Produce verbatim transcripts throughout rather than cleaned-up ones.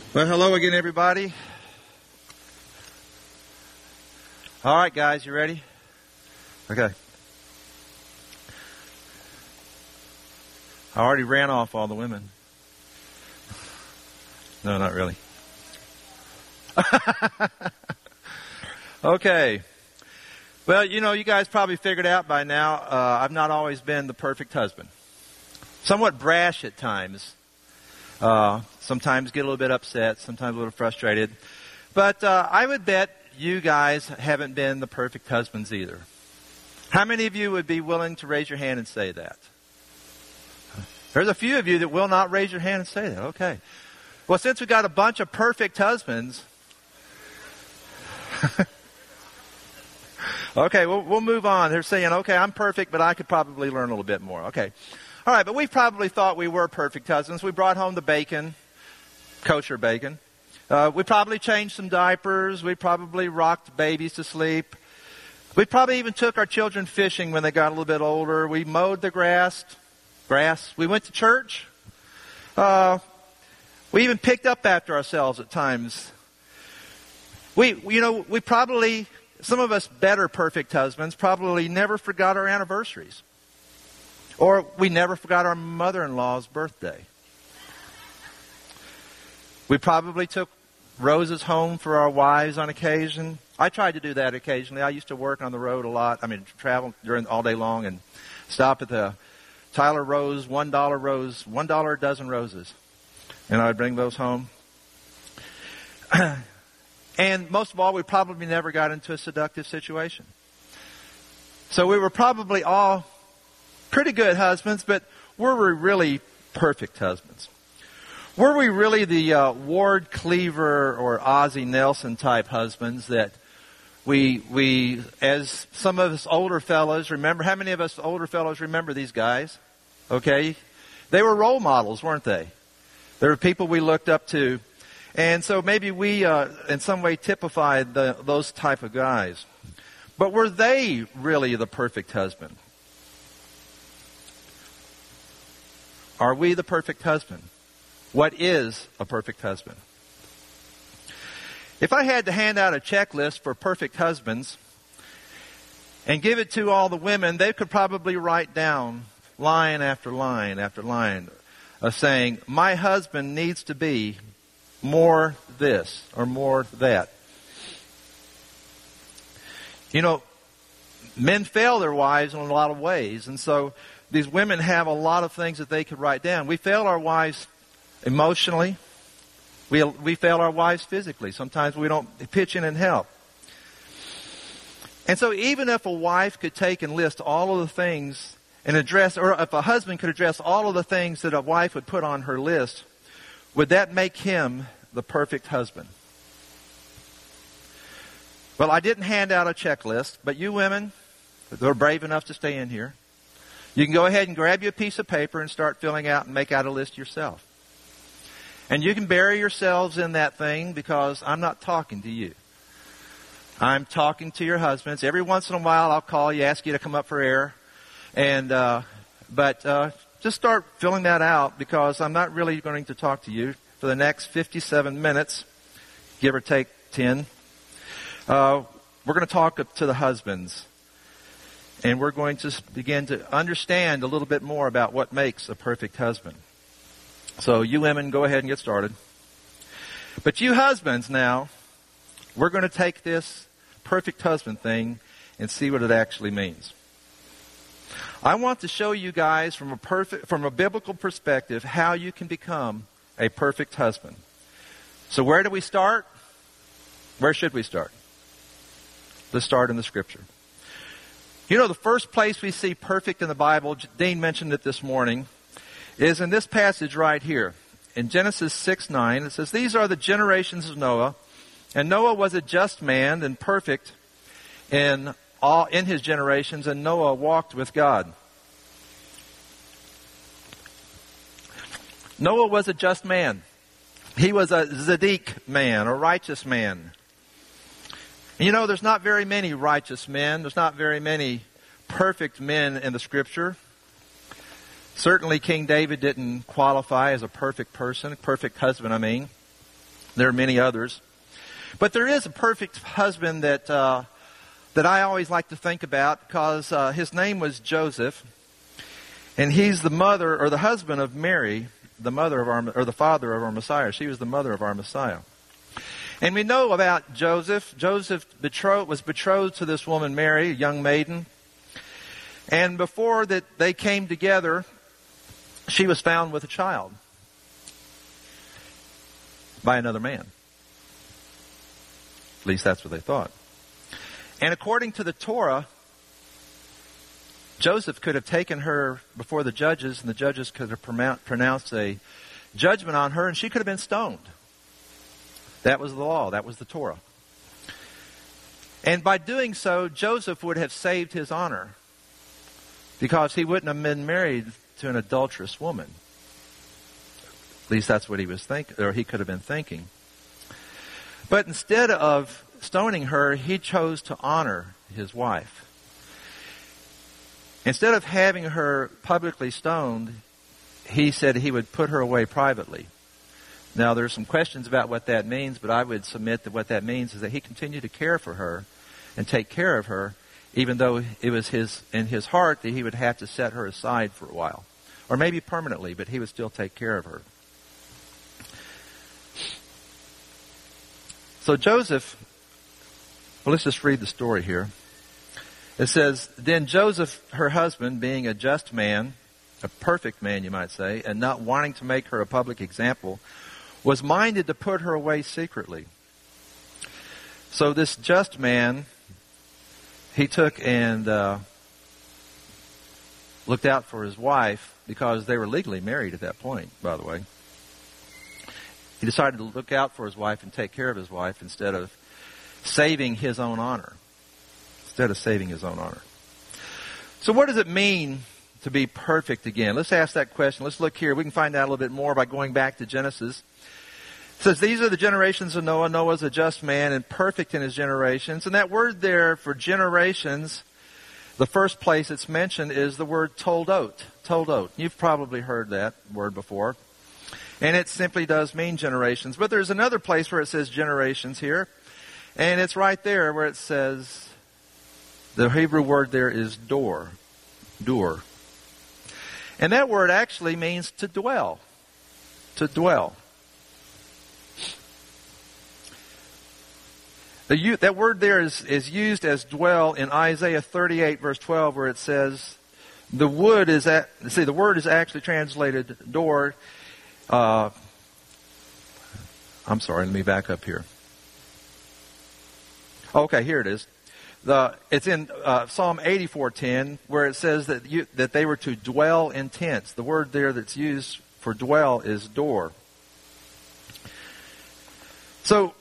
Well, hello again, everybody. All right, guys, you ready? Okay. I already ran off all the women. No, not really. Okay. Well, you know, you guys probably figured out by now, uh, I've not always been the perfect husband. Somewhat brash at times. Uh, sometimes get a little bit upset, sometimes a little frustrated. But uh, I would bet you guys haven't been the perfect husbands either. How many of you would be willing to raise your hand and say that? There's a few of you that will not raise your hand and say that. Okay. Well, since we've got a bunch of perfect husbands, okay, we'll, we'll move on. They're saying, okay, I'm perfect, but I could probably learn a little bit more. Okay. All right, but we probably thought we were perfect husbands. We brought home the bacon, kosher bacon. Uh, we probably changed some diapers. We probably rocked babies to sleep. We probably even took our children fishing when they got a little bit older. We mowed the grass. Grass. We went to church. Uh, we even picked up after ourselves at times. We, you know, we probably, some of us better perfect husbands, probably never forgot our anniversaries. Or we never forgot our mother-in-law's birthday. We probably took roses home for our wives on occasion. I tried to do that occasionally. I used to work on the road a lot. I mean, travel during all day long and stop at the Tyler Rose, one dollar rose, one dollar a dozen roses. And I'd bring those home. And most of all, we probably never got into a seductive situation. So we were probably all pretty good husbands, but were we really perfect husbands? Were we really the uh, Ward Cleaver or Ozzie Nelson type husbands that we, we, as some of us older fellows remember, how many of us older fellows remember these guys? Okay. They were role models, weren't they? They were people we looked up to. And so maybe we, uh, in some way, typified the, those type of guys. But were they really the perfect husband? Are we the perfect husband? What is a perfect husband? If I had to hand out a checklist for perfect husbands and give it to all the women, they could probably write down line after line after line of saying, my husband needs to be more this or more that. You know, men fail their wives in a lot of ways, and so these women have a lot of things that they could write down. We fail our wives emotionally. We, we fail our wives physically. Sometimes we don't pitch in and help. And so even if a wife could take and list all of the things and address, or if a husband could address all of the things that a wife would put on her list, would that make him the perfect husband? Well, I didn't hand out a checklist, but you women that are brave enough to stay in here, you can go ahead and grab you a piece of paper and start filling out and make out a list yourself. And you can bury yourselves in that thing because I'm not talking to you. I'm talking to your husbands. Every once in a while I'll call you, ask you to come up for air. And uh, But uh, just start filling that out because I'm not really going to talk to you for the next fifty-seven minutes, give or take ten. Uh, we're going to talk to the husbands. And we're going to begin to understand a little bit more about what makes a perfect husband. So you women, go ahead and get started. But you husbands now, we're going to take this perfect husband thing and see what it actually means. I want to show you guys from a perfect, from a biblical perspective how you can become a perfect husband. So where do we start? Where should we start? Let's start in the Scripture. You know, the first place we see perfect in the Bible, Dean mentioned it this morning, is in this passage right here. In Genesis six nine, it says, these are the generations of Noah, and Noah was a just man and perfect in all in his generations, and Noah walked with God. Noah was a just man. He was a Tzaddik man, a righteous man. You know, there's not very many righteous men. There's not very many perfect men in the Scripture. Certainly King David didn't qualify as a perfect person, perfect husband, I mean. There are many others. But there is a perfect husband that uh, that I always like to think about, because uh, his name was Joseph, and he's the mother or the husband of Mary, the mother of our or the father of our Messiah. She was the mother of our Messiah. And we know about Joseph. Joseph betrothed, was betrothed to this woman Mary, a young maiden. And before that they came together, she was found with a child by another man. At least that's what they thought. And according to the Torah, Joseph could have taken her before the judges, and the judges could have pronounced a judgment on her, and she could have been stoned. That was the law. That was the Torah. And by doing so, Joseph would have saved his honor, because he wouldn't have been married to an adulterous woman. At least that's what he was thinking, or he could have been thinking. But instead of stoning her, he chose to honor his wife. Instead of having her publicly stoned, he said he would put her away privately. Now, there's some questions about what that means, but I would submit that what that means is that he continued to care for her and take care of her, even though it was his in his heart that he would have to set her aside for a while. Or maybe permanently, but he would still take care of her. So Joseph, well, let's just read the story here. It says, "Then Joseph, her husband, being a just man, a perfect man, you might say, and not wanting to make her a public example, was minded to put her away secretly." So this just man, he took and uh, looked out for his wife, because they were legally married at that point, by the way. He decided to look out for his wife and take care of his wife instead of saving his own honor. Instead of saving his own honor. So what does it mean to be perfect again? Let's ask that question. Let's look here. We can find out a little bit more by going back to Genesis. It says, "These are the generations of Noah. Noah is a just man and perfect in his generations." And that word there for generations, the first place it's mentioned is the word toldot. Toldot. You've probably heard that word before. And it simply does mean generations. But there's another place where it says generations here. And it's right there where it says, the Hebrew word there is dor. Dur. And that word actually means to dwell. To dwell. The, that word there is, is used as dwell in Isaiah thirty-eight verse twelve, where it says, the wood is at, see, the word is actually translated dor. Uh, I'm sorry, let me back up here. Okay, here it is. The, it's in uh, Psalm eighty-four ten, where it says that you, that they were to dwell in tents. The word there that's used for dwell is dor. So,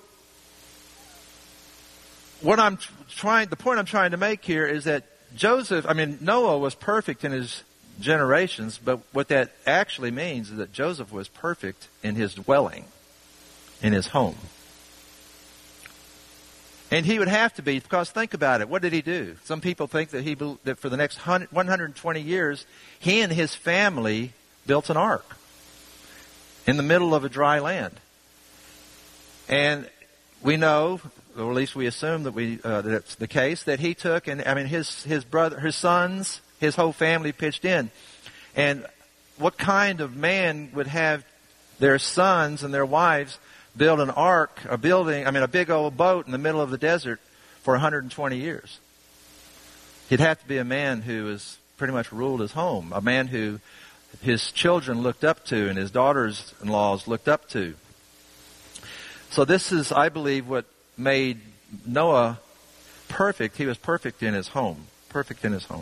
what I'm trying, the point I'm trying to make here is that Joseph, I mean, Noah was perfect in his generations, but what that actually means is that Joseph was perfect in his dwelling, in his home. And he would have to be, because think about it. What did he do? Some people think that he that for the next one hundred twenty years, he and his family built an ark in the middle of a dry land. And we know, or at least we assume that we uh, that it's the case, that he took and I mean his his brother, his sons, his whole family pitched in. And what kind of man would have their sons and their wives build an ark, a building, I mean a big old boat in the middle of the desert for one hundred twenty years? He'd have to be a man who has pretty much ruled his home, a man who his children looked up to and his daughters-in-laws looked up to. So this is, I believe, what made Noah perfect. He was perfect in his home. Perfect in his home.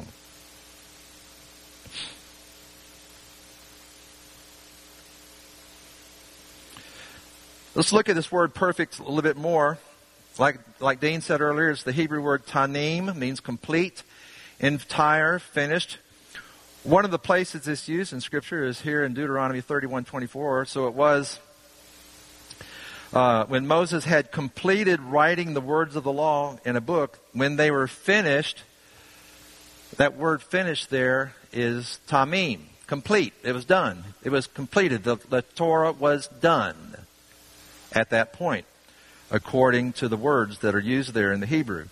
Let's look at this word perfect a little bit more. Like, like Dean said earlier, it's the Hebrew word tanim, means complete, entire, finished. One of the places it's used in Scripture is here in Deuteronomy thirty-one twenty-four. So it was uh, when Moses had completed writing the words of the law in a book, when they were finished, that word finished there is tamim, complete. It was done. It was completed. The, the Torah was done. at that point, according to the words that are used there in the Hebrew.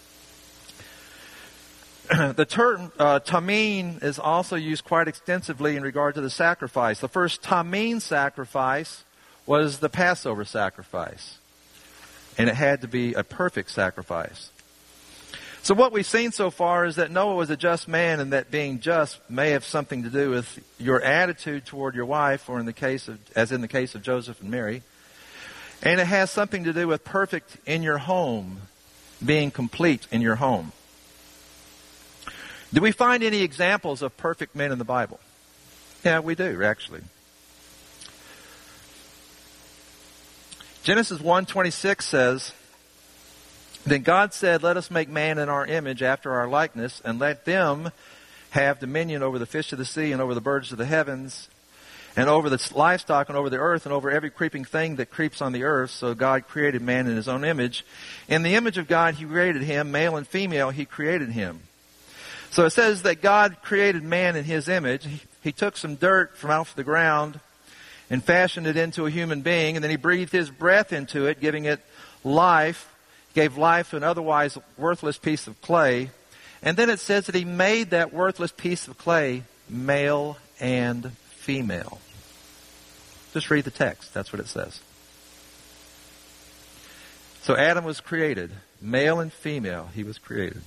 The term uh, tamim is also used quite extensively in regard to the sacrifice. The first tamim sacrifice was the Passover sacrifice, and it had to be a perfect sacrifice. So what we've seen so far is that Noah was a just man, and that being just may have something to do with your attitude toward your wife, or in the case of, as in the case of Joseph and Mary. And it has something to do with perfect in your home, being complete in your home. Do we find any examples of perfect men in the Bible? Yeah, we do, actually. Genesis one twenty-six says, "Then God said, let us make man in our image after our likeness, and let them have dominion over the fish of the sea, and over the birds of the heavens, and over the livestock, and over the earth, and over every creeping thing that creeps on the earth." So God created man in his own image. In the image of God he created him, male and female he created him. So it says that God created man in his image. He, he took some dirt from off the ground and fashioned it into a human being, and then he breathed his breath into it, giving it life, gave life to an otherwise worthless piece of clay. And then it says that he made that worthless piece of clay male and female. Just read the text. That's what it says. So Adam was created. Male and female, he was created.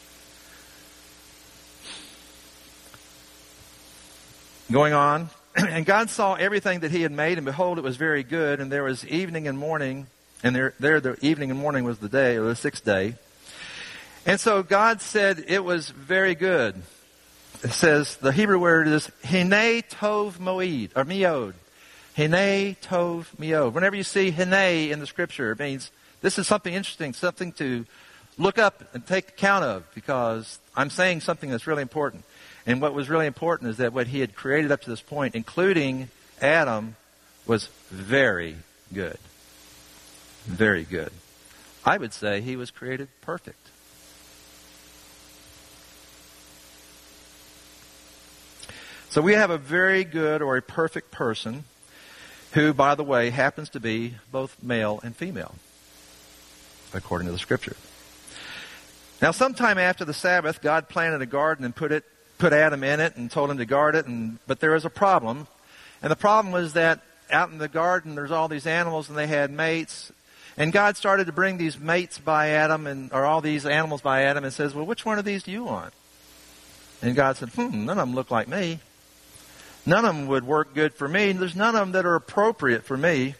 Going on, and God saw everything that he had made, and behold, it was very good. And there was evening and morning, and there, there the evening and morning was the day, or the sixth day. And so God said it was very good. It says, the Hebrew word is Hine Tov Moed, or Meod. Hine Tov Meod. Whenever you see Hine in the Scripture, it means this is something interesting, something to look up and take account of, because I'm saying something that's really important. And what was really important is that what he had created up to this point, including Adam, was very good. Very good. I would say he was created perfect. So we have a very good or a perfect person who, by the way, happens to be both male and female, according to the Scripture. Now, sometime after the Sabbath, God planted a garden and put it put Adam in it and told him to guard it, and but there was a problem. And the problem was that out in the garden there's all these animals and they had mates. And God started to bring these mates by Adam, and or all these animals by Adam, and says, well, which one of these do you want? And God said, hmm, none of them look like me. None of them would work good for me. There's none of them that are appropriate for me.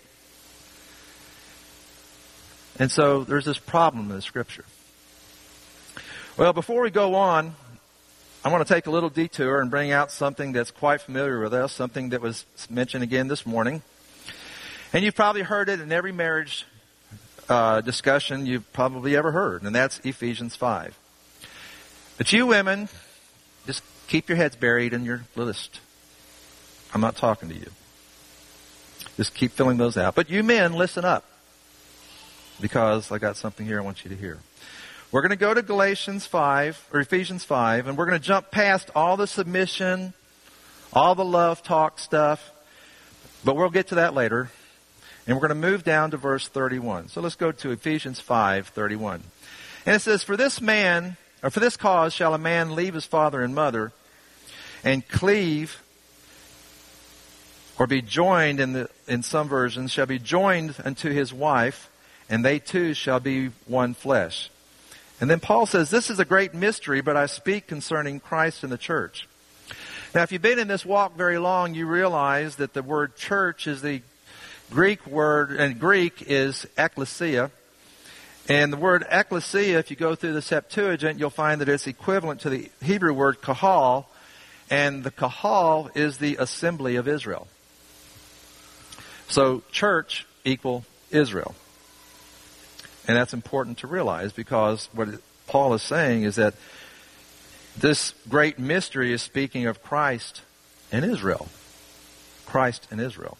And so there's this problem in the Scripture. Well, before we go on, I want to take a little detour and bring out something that's quite familiar with us, something that was mentioned again this morning. And you've probably heard it in every marriage uh, discussion you've probably ever heard, and that's Ephesians five. But you women, just keep your heads buried in your list. I'm not talking to you. Just keep filling those out. But you men, listen up, because I got something here I want you to hear. We're going to go to Galatians five, or Ephesians five, and we're going to jump past all the submission, all the love talk stuff, but we'll get to that later. And we're going to move down to verse thirty-one. So let's go to Ephesians five thirty-one. And it says, For this man, or for this cause shall a man leave his father and mother, and cleave, or be joined in the in some versions, shall be joined unto his wife, and they two shall be one flesh. And then Paul says, this is a great mystery, but I speak concerning Christ and the church. Now, if you've been in this walk very long, you realize that the word church is the Greek word, and Greek is ekklesia. And the word ekklesia, if you go through the Septuagint, you'll find that it's equivalent to the Hebrew word kahal. And the kahal is the assembly of Israel. So church equal Israel. And that's important to realize, because what Paul is saying is that this great mystery is speaking of Christ and Israel. Christ and Israel.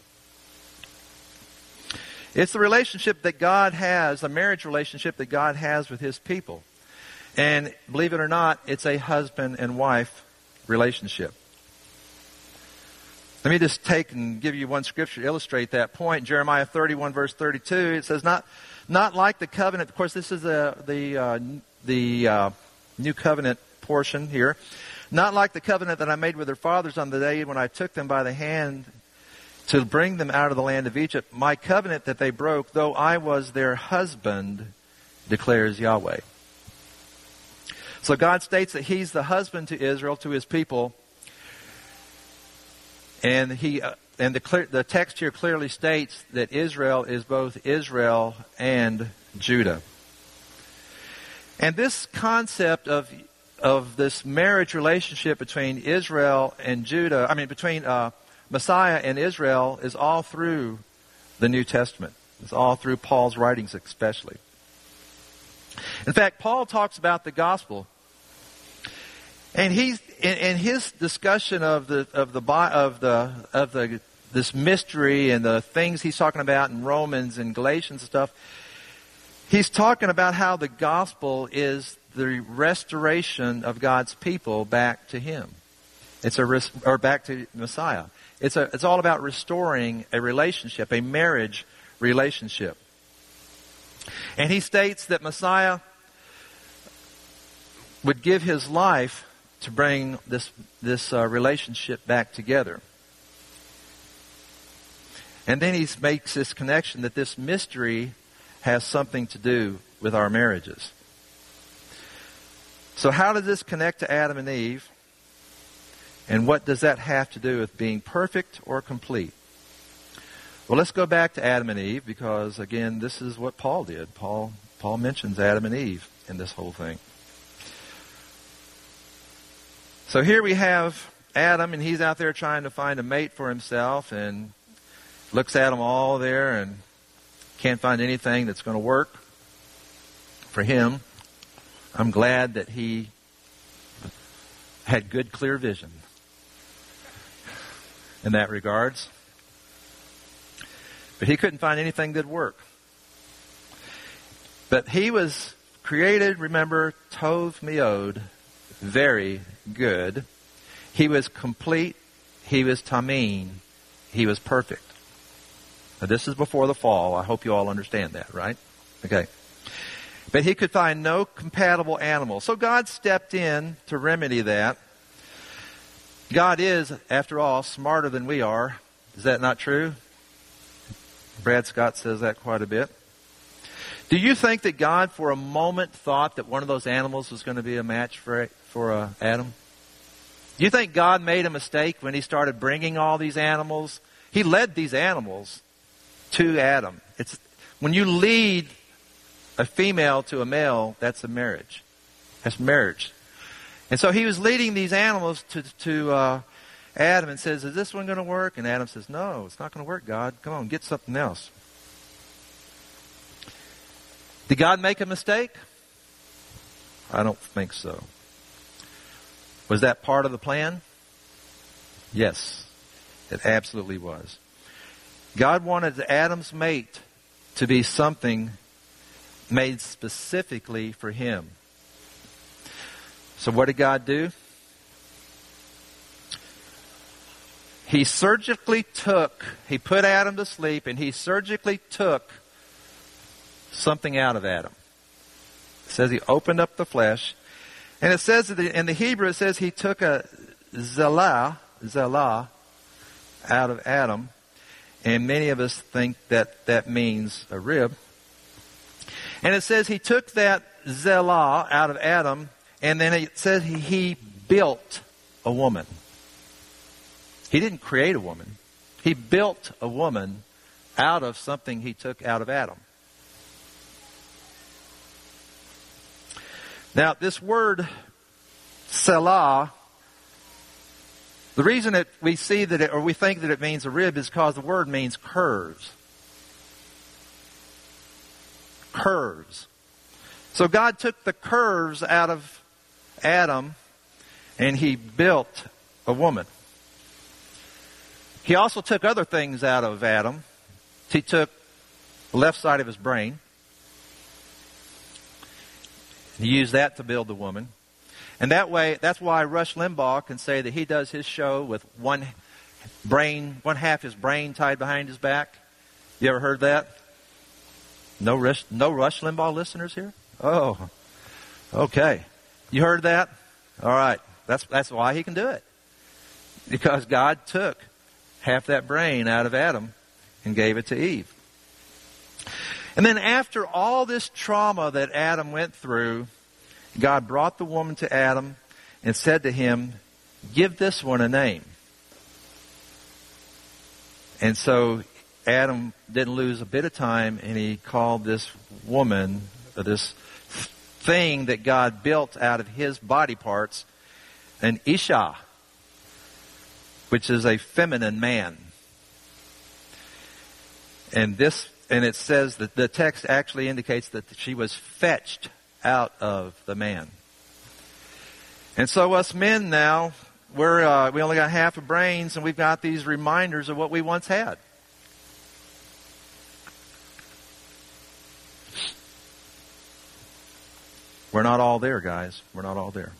It's the relationship that God has, the marriage relationship that God has with His people. And believe it or not, it's a husband and wife relationship. Let me just take and give you one scripture to illustrate that point. Jeremiah thirty-one, verse thirty-two, it says, not not like the covenant. Of course, this is the, the, uh, the uh, new covenant portion here. Not like the covenant that I made with their fathers on the day when I took them by the hand to bring them out of the land of Egypt. My covenant that they broke, though I was their husband, declares Yahweh. So God states that He's the husband to Israel, to His people. And he uh, and the, clear, the text here clearly states that Israel is both Israel and Judah. And this concept of of this marriage relationship between Israel and Judah, I mean between uh, Messiah and Israel, is all through the New Testament. It's all through Paul's writings especially. In fact, Paul talks about the gospel. And he's in, in his discussion of the of the of the of the this mystery and the things he's talking about in Romans and Galatians and stuff. He's talking about how the gospel is the restoration of God's people back to Him. It's a or back to Messiah. It's a it's all about restoring a relationship, a marriage relationship. And he states that Messiah would give His life to bring this this uh, relationship back together. And then he makes this connection that this mystery has something to do with our marriages. So how does this connect to Adam and Eve? And what does that have to do with being perfect or complete? Well, let's go back to Adam and Eve, because again, this is what Paul did. Paul Paul mentions Adam and Eve in this whole thing. So here we have Adam, and he's out there trying to find a mate for himself, and looks at them all there and can't find anything that's going to work for him. I'm glad that he had good, clear vision in that regards. But he couldn't find anything that'd work. But he was created, remember, Tov Meod, very good. He was complete. He was Tamim. He was perfect. Now, this is before the fall. I hope you all understand that, right? Okay. But he could find no compatible animal. So God stepped in to remedy that. God is, after all, smarter than we are. Is that not true? Brad Scott says that quite a bit. Do you think that God for a moment thought that one of those animals was going to be a match for, for uh, Adam? Do you think God made a mistake when He started bringing all these animals? He led these animals to Adam. It's when you lead a female to a male, that's a marriage. That's marriage. And so He was leading these animals to, to uh, Adam and says, is this one going to work? And Adam says, no, it's not going to work, God. Come on, get something else. Did God make a mistake? I don't think so. Was that part of the plan? Yes, it absolutely was. God wanted Adam's mate to be something made specifically for him. So what did God do? He surgically took, He put Adam to sleep, and He surgically took something out of Adam. It says He opened up the flesh. And it says that in the Hebrew, it says He took a zelah, zelah, out of Adam. And many of us think that that means a rib. And it says He took that zelah out of Adam, and then it says He, he built a woman. He didn't create a woman. He built a woman out of something He took out of Adam. Now, this word selah, the reason that we see that it, or we think that it means a rib is because the word means curves. Curves. So God took the curves out of Adam and He built a woman. He also took other things out of Adam. He took the left side of his brain. He used that to build the woman. And that way, that's why Rush Limbaugh can say that he does his show with one brain, one half his brain tied behind his back. You ever heard that? No Rush, no Rush Limbaugh listeners here? Oh, okay. You heard that? All right. That's that's why he can do it. Because God took half that brain out of Adam and gave it to Eve. And then after all this trauma that Adam went through, God brought the woman to Adam and said to him, give this one a name. And so Adam didn't lose a bit of time, and he called this woman, or this thing that God built out of his body parts, an Isha, which is a feminine man. And this, and it says that the text actually indicates that she was fetched out of the man. And so us men now, we're uh, we only got half a brains, and we've got these reminders of what we once had. We're not all there, guys. We're not all there.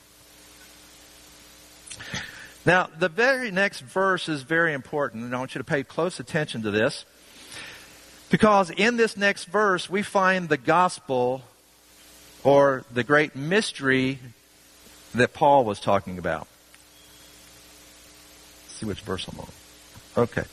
Now, the very next verse is very important, and I want you to pay close attention to this. Because in this next verse, we find the gospel, or the great mystery that Paul was talking about. Let's see which verse I'm on. Okay.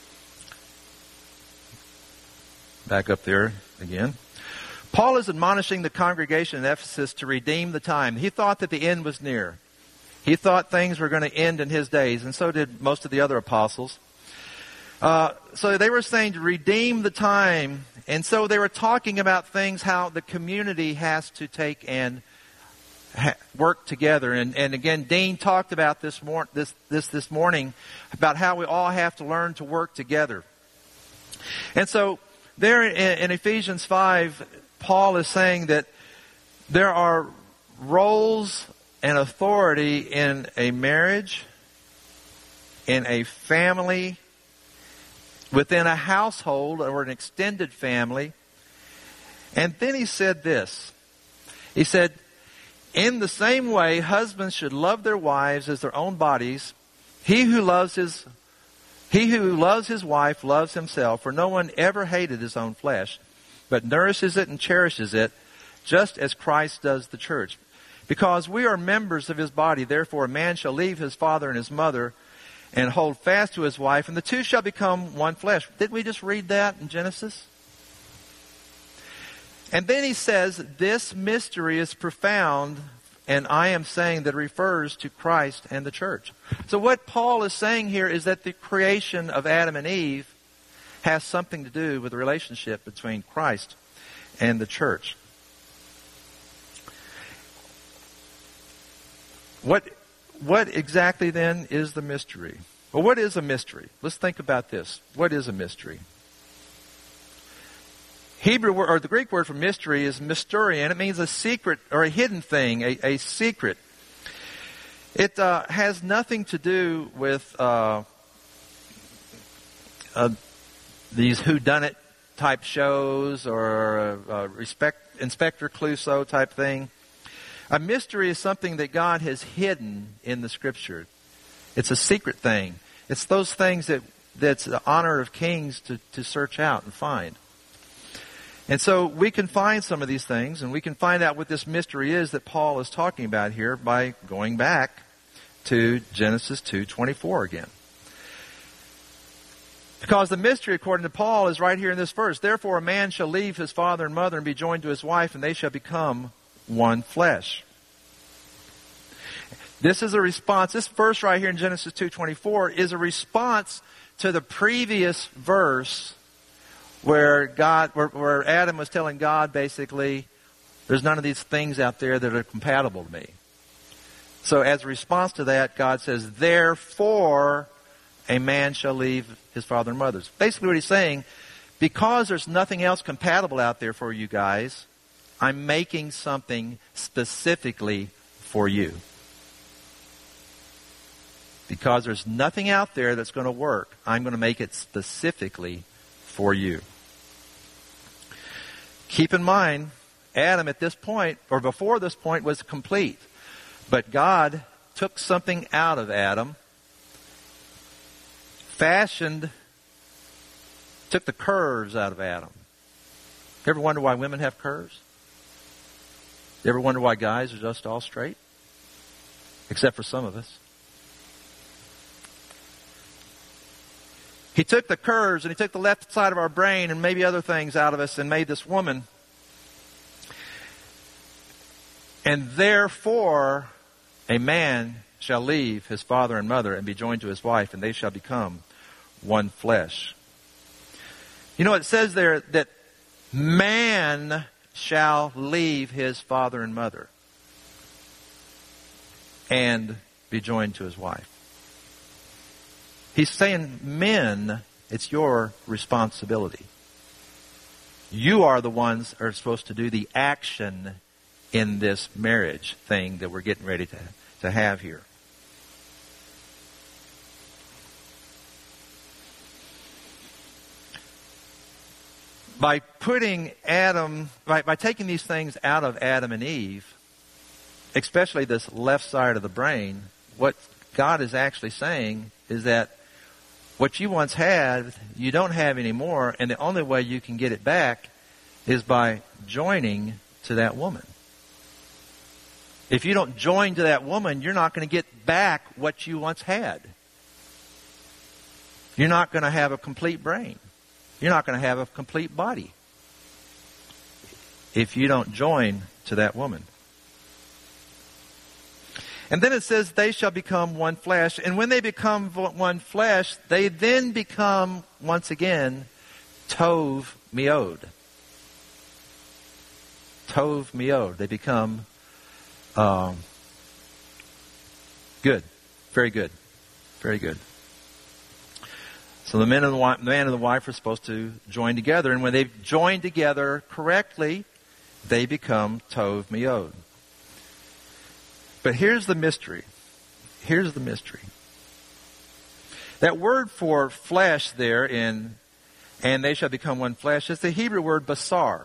Back up there again. Paul is admonishing the congregation in Ephesus to redeem the time. He thought that the end was near. He thought things were going to end in his days, and so did most of the other apostles. Uh, so they were saying to redeem the time, and so they were talking about things, how the community has to take and ha- work together. And, and again, Dean talked about this, mor- this this this morning about how we all have to learn to work together. And so there in, in Ephesians five, Paul is saying that there are roles and authority in a marriage, in a family, within a household or an extended family. And then he said this. He said, in the same way, husbands should love their wives as their own bodies. He who loves his he who loves his wife loves himself, for no one ever hated his own flesh, but nourishes it and cherishes it, just as Christ does the church. Because we are members of his body, therefore a man shall leave his father and his mother and hold fast to his wife, and the two shall become one flesh. Didn't we just read that in Genesis? And then he says, this mystery is profound, and I am saying that it refers to Christ and the church. So what Paul is saying here is that the creation of Adam and Eve has something to do with the relationship between Christ and the church. What what exactly then is the mystery? Well, what is a mystery? Let's think about this. What is a mystery? Hebrew word, or the Greek word for mystery is mysterion. It means a secret or a hidden thing, a, a secret. It uh, has nothing to do with uh, uh, these whodunit type shows or uh, respect, Inspector Clouseau type thing. A mystery is something that God has hidden in the Scripture. It's a secret thing. It's those things that that's the honor of kings to, to search out and find. And so we can find some of these things, and we can find out what this mystery is that Paul is talking about here by going back to Genesis two twenty-four again. Because the mystery, according to Paul, is right here in this verse. Therefore a man shall leave his father and mother and be joined to his wife, and they shall become one flesh. This is a response. This verse right here in Genesis two twenty-four is a response to the previous verse where God, where, where Adam was telling God basically, there's none of these things out there that are compatible to me. So as a response to that, God says, therefore a man shall leave his father and mother. Basically what he's saying, because there's nothing else compatible out there for you guys, I'm making something specifically for you. Because there's nothing out there that's going to work, I'm going to make it specifically for you. Keep in mind, Adam at this point, or before this point, was complete. But God took something out of Adam, fashioned, took the curves out of Adam. You ever wonder why women have curves? You ever wonder why guys are just all straight? Except for some of us. He took the curves and he took the left side of our brain and maybe other things out of us and made this woman. And therefore, a man shall leave his father and mother and be joined to his wife, and they shall become one flesh. You know, it says there that man shall leave his father and mother and be joined to his wife. He's saying, men, it's your responsibility. You are the ones that are supposed to do the action in this marriage thing that we're getting ready to, to have here. By putting Adam, by, by taking these things out of Adam and Eve, especially this left side of the brain, what God is actually saying is that what you once had, you don't have anymore, and the only way you can get it back is by joining to that woman. If you don't join to that woman, you're not going to get back what you once had. You're not going to have a complete brain. You're not going to have a complete body if you don't join to that woman. And then it says, they shall become one flesh. And when they become one flesh, they then become, once again, Tov Meod. Tov Meod. They become um, good. Very good. Very good. So the man and the, wife, the man and the wife are supposed to join together. And when they've joined together correctly, they become Tov Meod. But here's the mystery. Here's the mystery. That word for flesh there in, and they shall become one flesh, is the Hebrew word basar.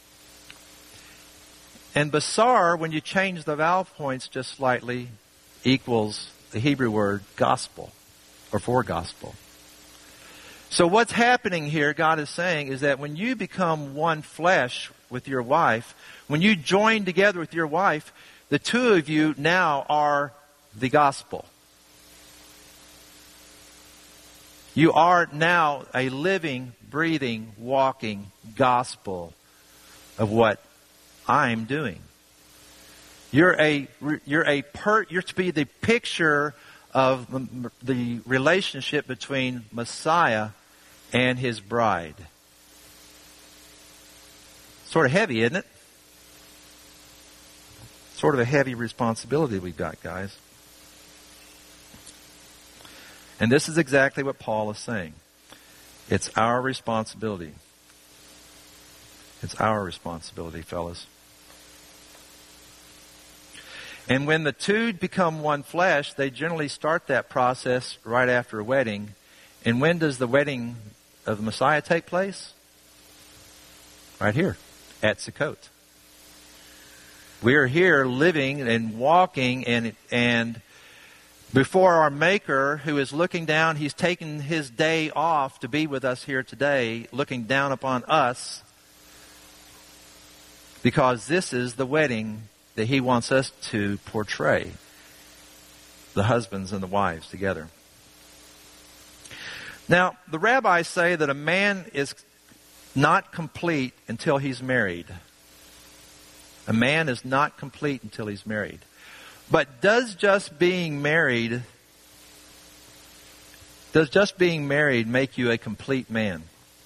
And basar, when you change the vowel points just slightly, equals the Hebrew word gospel, or for gospel. So what's happening here, God is saying, is that when you become one flesh with your wife, when you join together with your wife, the two of you now are the gospel. You are now a living, breathing, walking gospel of what I'm doing. You're a you're a per, you're to be the picture of the, the relationship between Messiah and his bride. Sort of heavy, isn't it? Sort of a heavy responsibility we've got, guys. And this is exactly what Paul is saying. It's our responsibility. It's our responsibility, fellas. And when the two become one flesh, they generally start that process right after a wedding. And when does the wedding of the Messiah take place? Right here, at Sukkot. We are here living and walking and and before our Maker, who is looking down, He's taken His day off to be with us here today, looking down upon us, because this is the wedding that He wants us to portray, the husbands and the wives together. Now, the rabbis say that a man is not complete until he's married. A man is not complete until he's married. But does just being married, does just being married make you a complete man?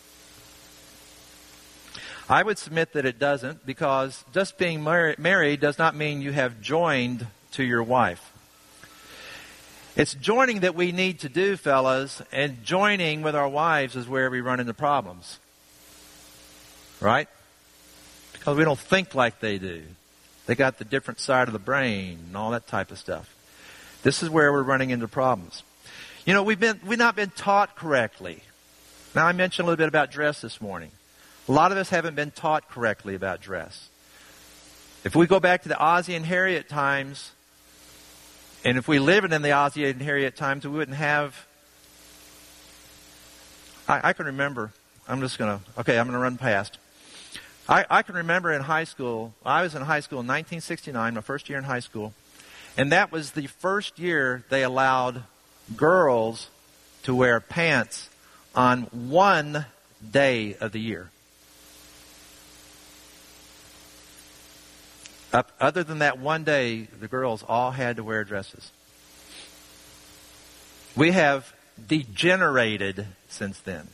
I would submit that it doesn't, because just being mar- married does not mean you have joined to your wife. It's joining that we need to do, fellas, and joining with our wives is where we run into problems. Right? Because we don't think like they do. They got the different side of the brain and all that type of stuff. This is where we're running into problems. You know, we've been we've not been taught correctly. Now, I mentioned a little bit about dress this morning. A lot of us haven't been taught correctly about dress. If we go back to the Ozzie and Harriet times, and if we lived in the Ozzie and Harriet times, we wouldn't have I, I can remember, I'm just going to, okay, I'm going to run past. I, I can remember in high school, I was in high school in nineteen sixty-nine, my first year in high school, and that was the first year they allowed girls to wear pants on one day of the year. Up, other than that one day, the girls all had to wear dresses. We have degenerated since then.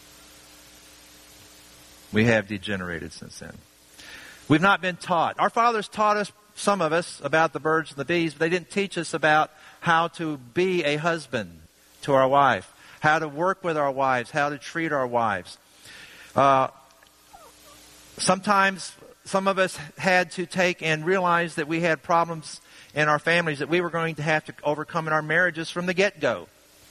We have degenerated since then. We've not been taught. Our fathers taught us, some of us, about the birds and the bees, but they didn't teach us about how to be a husband to our wife, how to work with our wives, how to treat our wives. Uh, sometimes some of us had to take and realize that we had problems in our families that we were going to have to overcome in our marriages from the get-go.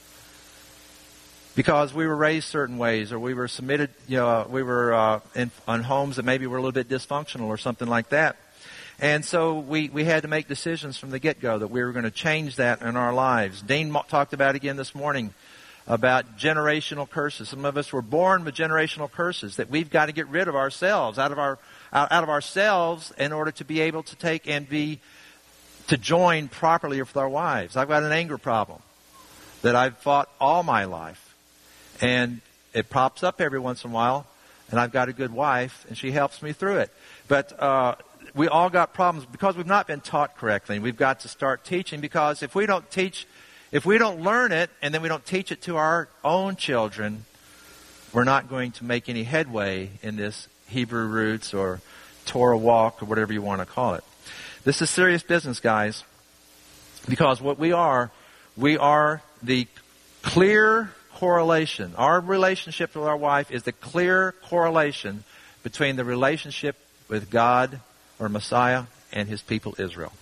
Because we were raised certain ways, or we were submitted, you know, we were uh, in on homes that maybe were a little bit dysfunctional or something like that. And so we, we had to make decisions from the get-go that we were going to change that in our lives. Dean talked about again this morning about generational curses. Some of us were born with generational curses that we've got to get rid of ourselves, out of our out, out of ourselves, in order to be able to take and be to join properly with our wives. I've got an anger problem that I've fought all my life. And it pops up every once in a while, and I've got a good wife, and she helps me through it. But uh, we all got problems because we've not been taught correctly. And we've got to start teaching, because if we don't teach, if we don't learn it, and then we don't teach it to our own children, we're not going to make any headway in this Hebrew roots or Torah walk or whatever you want to call it. This is serious business, guys, because what we are, we are the clear correlation. Our relationship with our wife is the clear correlation between the relationship with God or Messiah and His people Israel.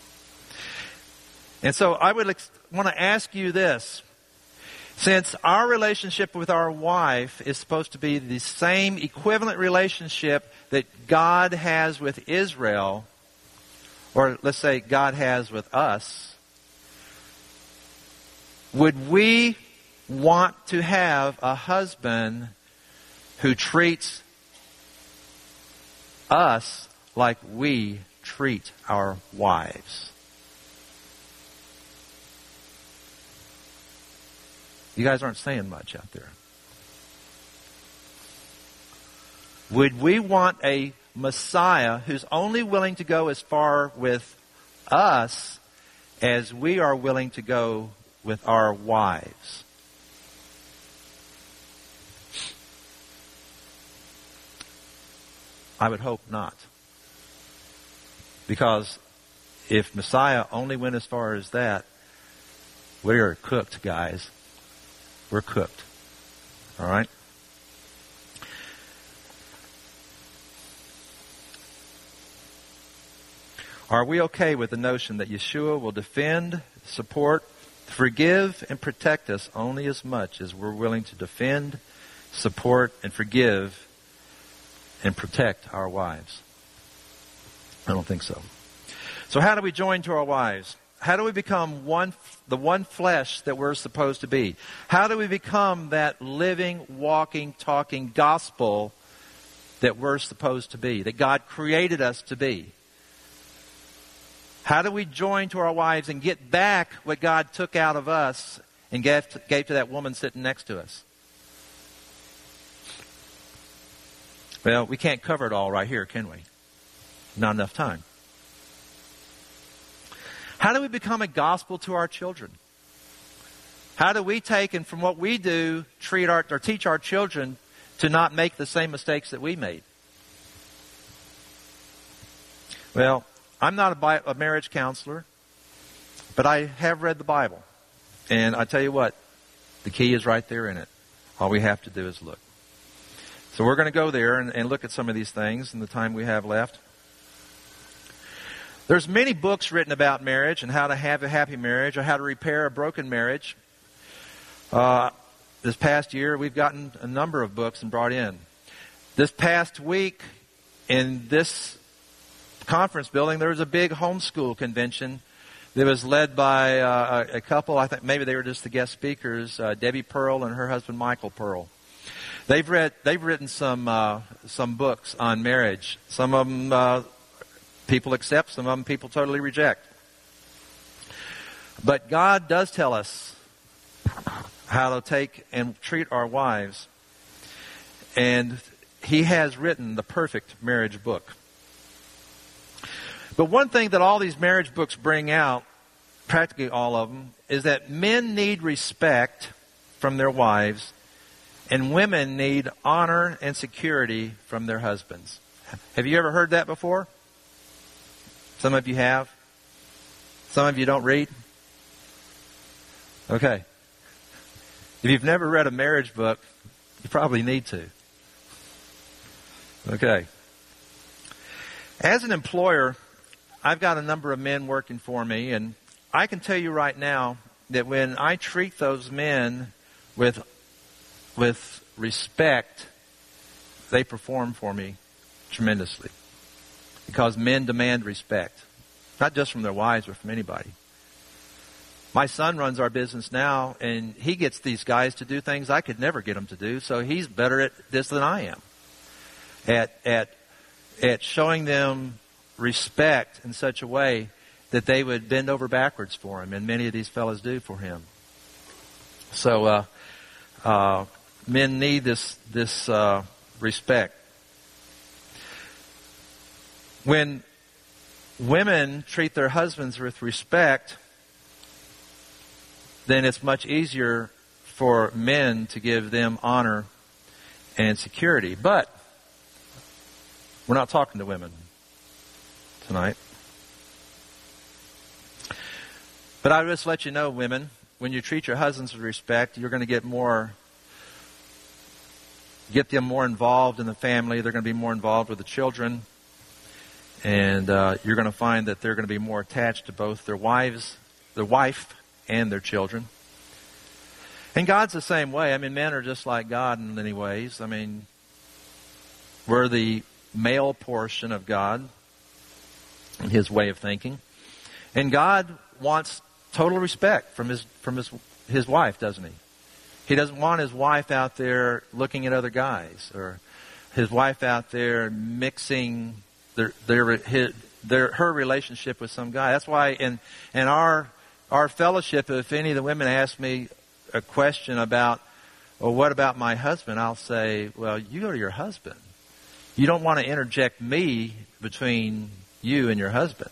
And so I would ex- want to ask you this. Since our relationship with our wife is supposed to be the same equivalent relationship that God has with Israel, or let's say God has with us, would we want to have a husband who treats us like we treat our wives? You guys aren't saying much out there. Would we want a Messiah who's only willing to go as far with us as we are willing to go with our wives? I would hope not. Because if Messiah only went as far as that, we're cooked, guys. We're cooked. All right? Are we okay with the notion that Yeshua will defend, support, forgive, and protect us only as much as we're willing to defend, support, and forgive and protect our wives? I don't think so. So how do we join to our wives? How do we become one, the one flesh that we're supposed to be? How do we become that living, walking, talking gospel that we're supposed to be, that God created us to be? How do we join to our wives and get back what God took out of us and gave to, gave to that woman sitting next to us? Well, we can't cover it all right here, can we? Not enough time. How do we become a gospel to our children? How do we take and from what we do treat our or teach our children to not make the same mistakes that we made? Well, I'm not a, bi- a marriage counselor, but I have read the Bible. And I tell you what, the key is right there in it. All we have to do is look. So we're going to go there and, and look at some of these things in the time we have left. There's many books written about marriage and how to have a happy marriage or how to repair a broken marriage. Uh, this past year, we've gotten a number of books and brought in. This past week, in this conference building, there was a big homeschool convention that was led by uh, a couple. I think maybe they were just the guest speakers, uh, Debbie Pearl and her husband Michael Pearl. They've read, they've written some uh, some books on marriage. Some of them uh, people accept, some of them people totally reject. But God does tell us how to take and treat our wives, and He has written the perfect marriage book. But one thing that all these marriage books bring out, practically all of them, is that men need respect from their wives, and women need honor and security from their husbands. Have you ever heard that before? Some of you have. Some of you don't read. Okay. If you've never read a marriage book, you probably need to. Okay. As an employer, I've got a number of men working for me, and I can tell you right now that when I treat those men with with respect, they perform for me tremendously. Because men demand respect. Not just from their wives, but from anybody. My son runs our business now, and he gets these guys to do things I could never get them to do, so he's better at this than I am. At at at showing them respect in such a way that they would bend over backwards for him, and many of these fellows do for him. So uh, uh, men need this this uh, respect. When women treat their husbands with respect, then it's much easier for men to give them honor and security. But we're not talking to women tonight. But I would just let you know, women, when you treat your husbands with respect, you're going to get more, get them more involved in the family. They're going to be more involved with the children. And uh, you're going to find that they're going to be more attached to both their wives, their wife, and their children. And God's the same way. I mean, men are just like God in many ways. I mean, we're the male portion of God in His way of thinking. And God wants total respect from his from his his wife, doesn't He? He doesn't want His wife out there looking at other guys, or His wife out there mixing their their his, their her relationship with some guy. That's why in in our our fellowship, if any of the women ask me a question about, well, what about my husband? I'll say, well, you go to your husband. You don't want to interject me between you and your husband.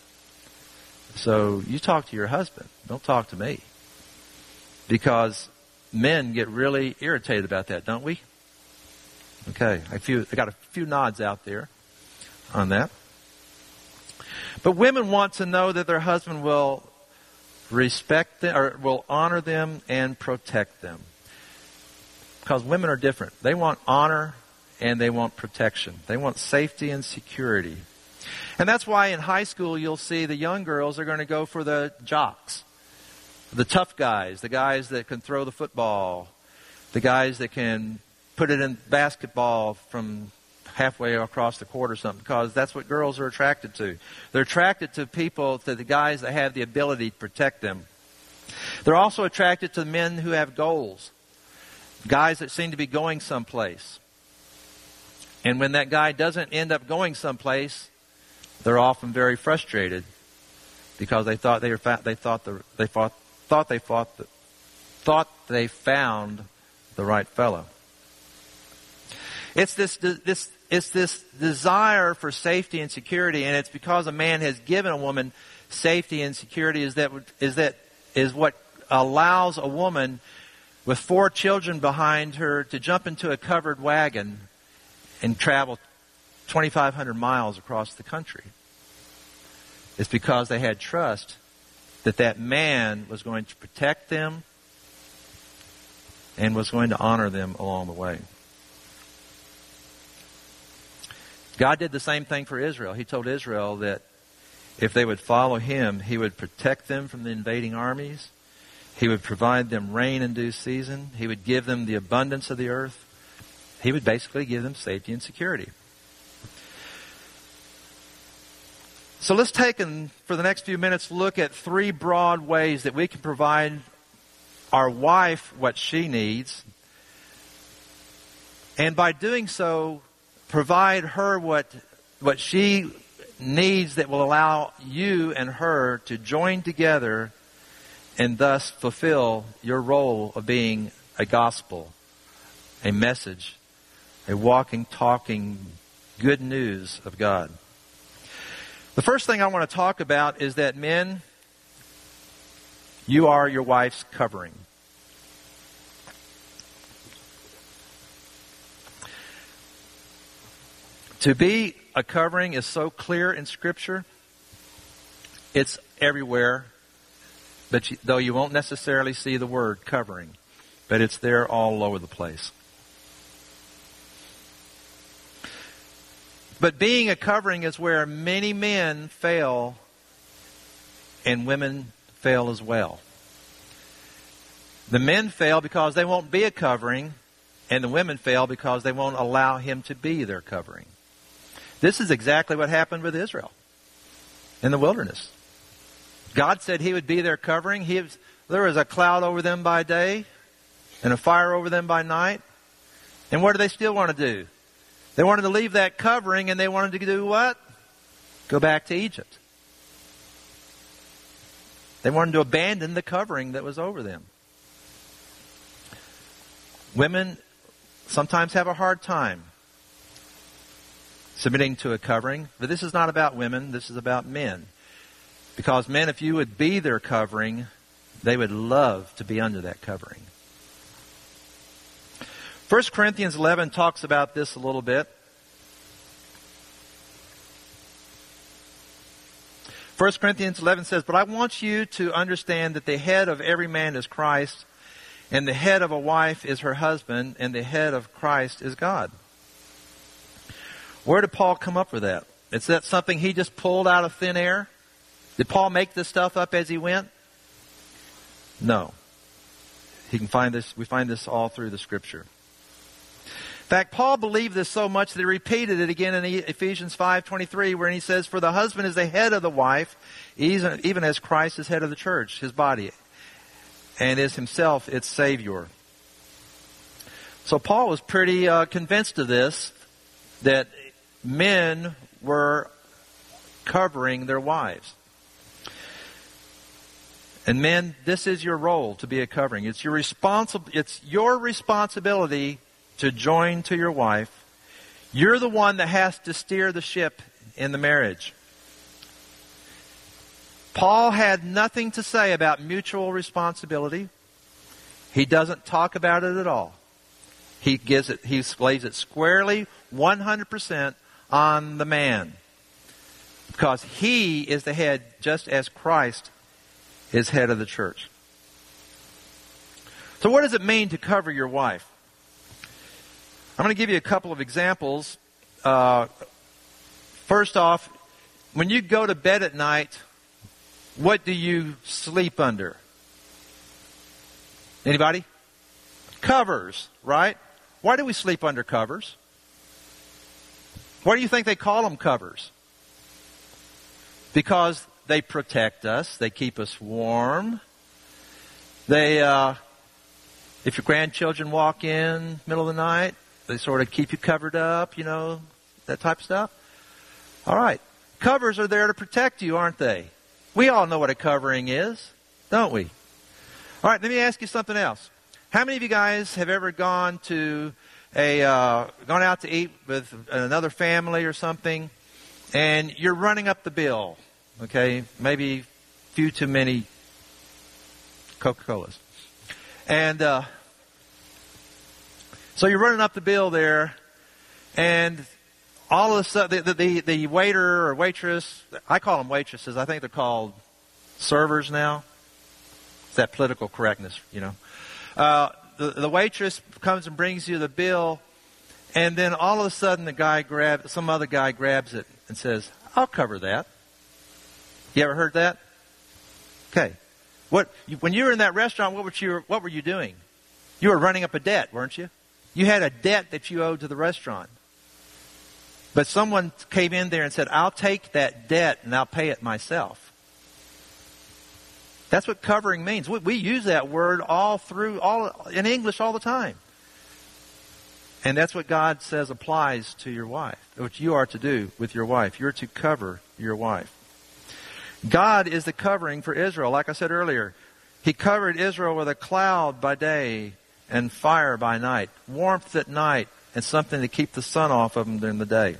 So you talk to your husband. Don't talk to me. Because men get really irritated about that, don't we? Okay, I, few, I got a few nods out there on that. But women want to know that their husband will respect them, or will honor them and protect them. Because women are different. They want honor and they want protection. They want safety and security. And that's why in high school you'll see the young girls are going to go for the jocks, the tough guys, the guys that can throw the football, the guys that can put it in basketball from halfway across the court or something, because that's what girls are attracted to. They're attracted to people, to the guys that have the ability to protect them. They're also attracted to men who have goals, guys that seem to be going someplace. And when that guy doesn't end up going someplace, they're often very frustrated because they thought they were fa- they thought the, they thought thought they fought the, thought they found the right fellow. It's this this it's this desire for safety and security, and it's because a man has given a woman safety and security is that is that is what allows a woman with four children behind her to jump into a covered wagon and travel twenty-five hundred miles across the country. It's because they had trust that that man was going to protect them and was going to honor them along the way. God did the same thing for Israel. He told Israel that if they would follow Him, He would protect them from the invading armies. He would provide them rain in due season. He would give them the abundance of the earth. He would basically give them safety and security. So let's take, and for the next few minutes, look at three broad ways that we can provide our wife what she needs And by doing so, provide her what, what she needs that will allow you and her to join together and thus fulfill your role of being a gospel, a message, a walking, talking, good news of God. The first thing I want to talk about is that men, you are your wife's covering. To be a covering is so clear in Scripture. It's everywhere, but you, though you won't necessarily see the word covering, but it's there all over the place. But being a covering is where many men fail and women fail as well. The men fail because they won't be a covering, and the women fail because they won't allow him to be their covering. This is exactly what happened with Israel in the wilderness. God said He would be their covering. He was, there was a cloud over them by day and a fire over them by night. And what do they still want to do? They wanted to leave that covering, and they wanted to do what? Go back to Egypt. They wanted to abandon the covering that was over them. Women sometimes have a hard time submitting to a covering, but this is not about women, this is about men. Because men, if you would be their covering, they would love to be under that covering. First Corinthians eleven talks about this a little bit. First Corinthians eleven says, "But I want you to understand that the head of every man is Christ, and the head of a wife is her husband, and the head of Christ is God." Where did Paul come up with that? Is that something he just pulled out of thin air? Did Paul make this stuff up as he went? No. He can find this, we find this all through the Scripture. In fact, Paul believed this so much that he repeated it again in Ephesians five twenty-three, where he says, "For the husband is the head of the wife, even as Christ is head of the church, his body, and is himself its Savior." So Paul was pretty uh, convinced of this, that men were covering their wives. And men, this is your role, to be a covering. It's your responsi- it's your responsibility to join to your wife. You're the one that has to steer the ship in the marriage. Paul had nothing to say about mutual responsibility. He doesn't talk about it at all. He gives it, he lays it squarely, one hundred percent on the man. Because he is the head, just as Christ is head of the church. So what does it mean to cover your wife? I'm going to give you a couple of examples. Uh, first off, when you go to bed at night, what do you sleep under? Anybody? Covers, right? Why do we sleep under covers? Why do you think they call them covers? Because they protect us. They keep us warm. They, uh, if your grandchildren walk in middle of the night, they sort of keep you covered up, you know, that type of stuff. All right. Covers are there to protect you, aren't they? We all know what a covering is, don't we? All right, let me ask you something else. How many of you guys have ever gone to a, uh, gone out to eat with another family or something, and you're running up the bill? Okay, maybe a few too many Coca-Colas. And uh, so you're running up the bill there, and all of a sudden, the, the, the waiter or waitress, I call them waitresses, I think they're called servers now. It's that political correctness, you know. Uh, the, the waitress comes and brings you the bill, and then all of a sudden the guy grabs, some other guy grabs it and says, "I'll cover that." You ever heard that? Okay. What, when you were in that restaurant, what were you, what were you doing? You were running up a debt, weren't you? You had a debt that you owed to the restaurant. But someone came in there and said, "I'll take that debt and I'll pay it myself." That's what covering means. We, we use that word all through, all in English all the time. And that's what God says applies to your wife, what you are to do with your wife. You're to cover your wife. God is the covering for Israel. Like I said earlier, He covered Israel with a cloud by day and fire by night, warmth at night, and something to keep the sun off of them during the day.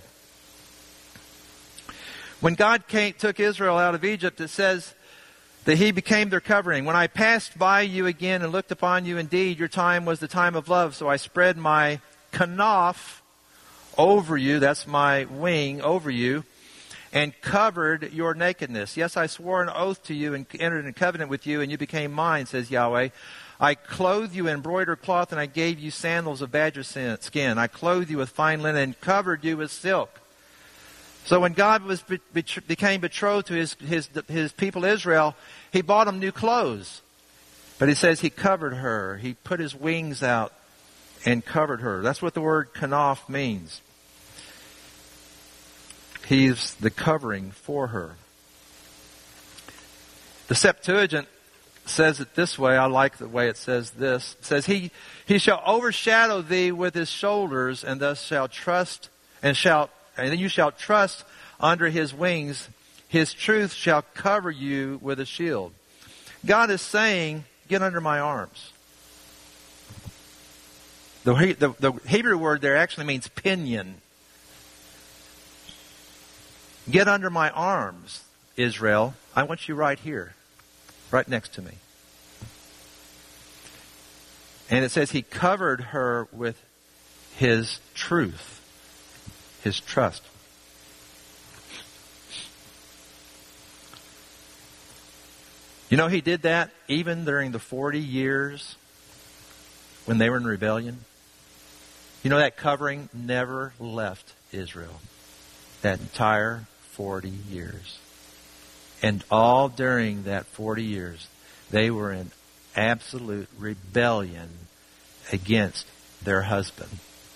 When God came, took Israel out of Egypt, it says that He became their covering. When I passed by you again and looked upon you, indeed, your time was the time of love, so I spread my kanaf over you, that's my wing over you, and covered your nakedness. Yes, I swore an oath to you and entered in a covenant with you, and you became mine, says Yahweh. I clothed you in embroidered cloth, and I gave you sandals of badger skin. I clothed you with fine linen and covered you with silk. So when God was be- became betrothed to his, his, his people Israel, He bought them new clothes. But He says He covered her. He put His wings out and covered her. That's what the word kanaf means. He's the covering for her. The Septuagint says it this way. I like the way it says this. It says, He, he shall overshadow thee with His shoulders, and thus shall trust, and shall, and then you shall trust under His wings. His truth shall cover you with a shield. God is saying, get under my arms. The, the, the Hebrew word there actually means pinion. Get under my arms, Israel. I want you right here, right next to me. And it says He covered her with His truth, His trust. You know, He did that even during the forty years when they were in rebellion. You know, that covering never left Israel. That entire forty years. And all during that forty years, they were in absolute rebellion against their husband.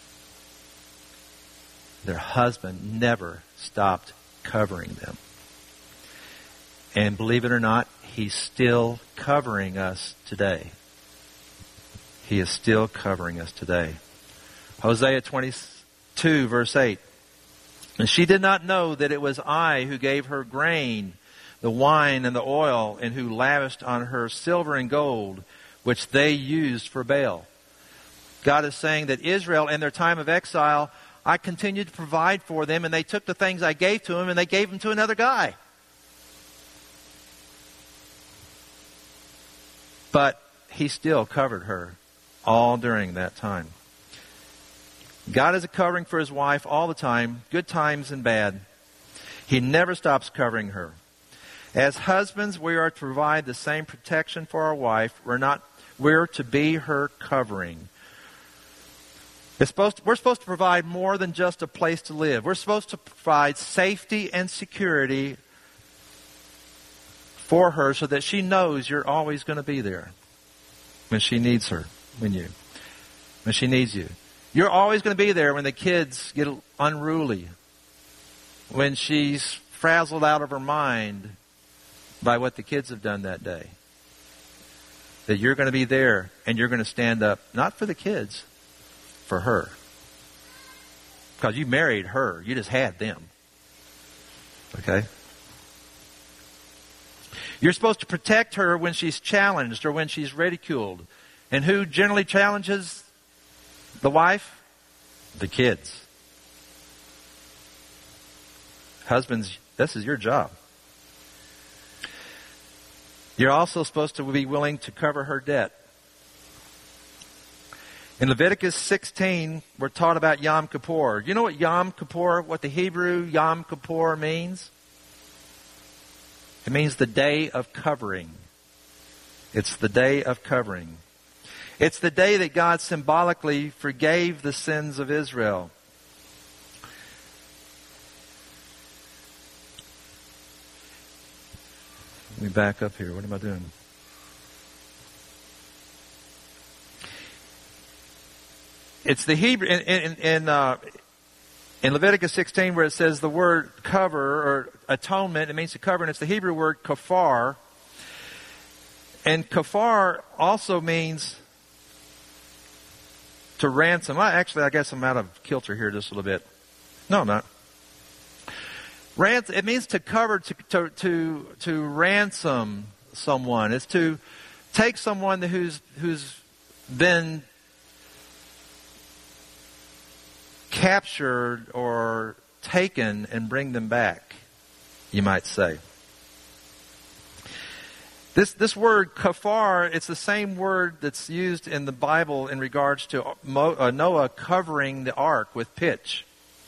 Their husband never stopped covering them. And believe it or not, He's still covering us today. He is still covering us today. Hosea twenty-two, verse eight. And she did not know that it was I who gave her grain, the wine and the oil, and who lavished on her silver and gold, which they used for Baal. God is saying that Israel, in their time of exile, I continued to provide for them, and they took the things I gave to them, and they gave them to another guy. But He still covered her all during that time. God is a covering for His wife all the time, good times and bad. He never stops covering her. As husbands, we are to provide the same protection for our wife. We're not, we're to be her covering. It's supposed to, we're supposed to provide more than just a place to live. We're supposed to provide safety and security for her so that she knows you're always going to be there when she needs her, when you, when she needs you. You're always going to be there when the kids get unruly, when she's frazzled out of her mind by what the kids have done that day. That you're going to be there and you're going to stand up, not for the kids, for her. Because you married her. You just had them. Okay? You're supposed to protect her when she's challenged or when she's ridiculed. And who generally challenges the wife? The kids. Husbands, this is your job. You're also supposed to be willing to cover her debt. In Leviticus sixteen, we're taught about Yom Kippur. You know what Yom Kippur, what the Hebrew Yom Kippur means? It means the day of covering. It's the day of covering. It's the day that God symbolically forgave the sins of Israel. Let me back up here. What am I doing? It's the Hebrew in in in, uh, in Leviticus sixteen where it says the word cover or atonement. It means to cover, and it's the Hebrew word kafar. And kafar also means to ransom. I, actually, I guess I'm out of kilter here just a little bit. No, I'm not. Ransom, it means to cover, to, to, to, to ransom someone. It's to take someone who's, who's been captured or taken and bring them back, you might say. This this word kafar, it's the same word that's used in the Bible in regards to Noah covering the ark with pitch.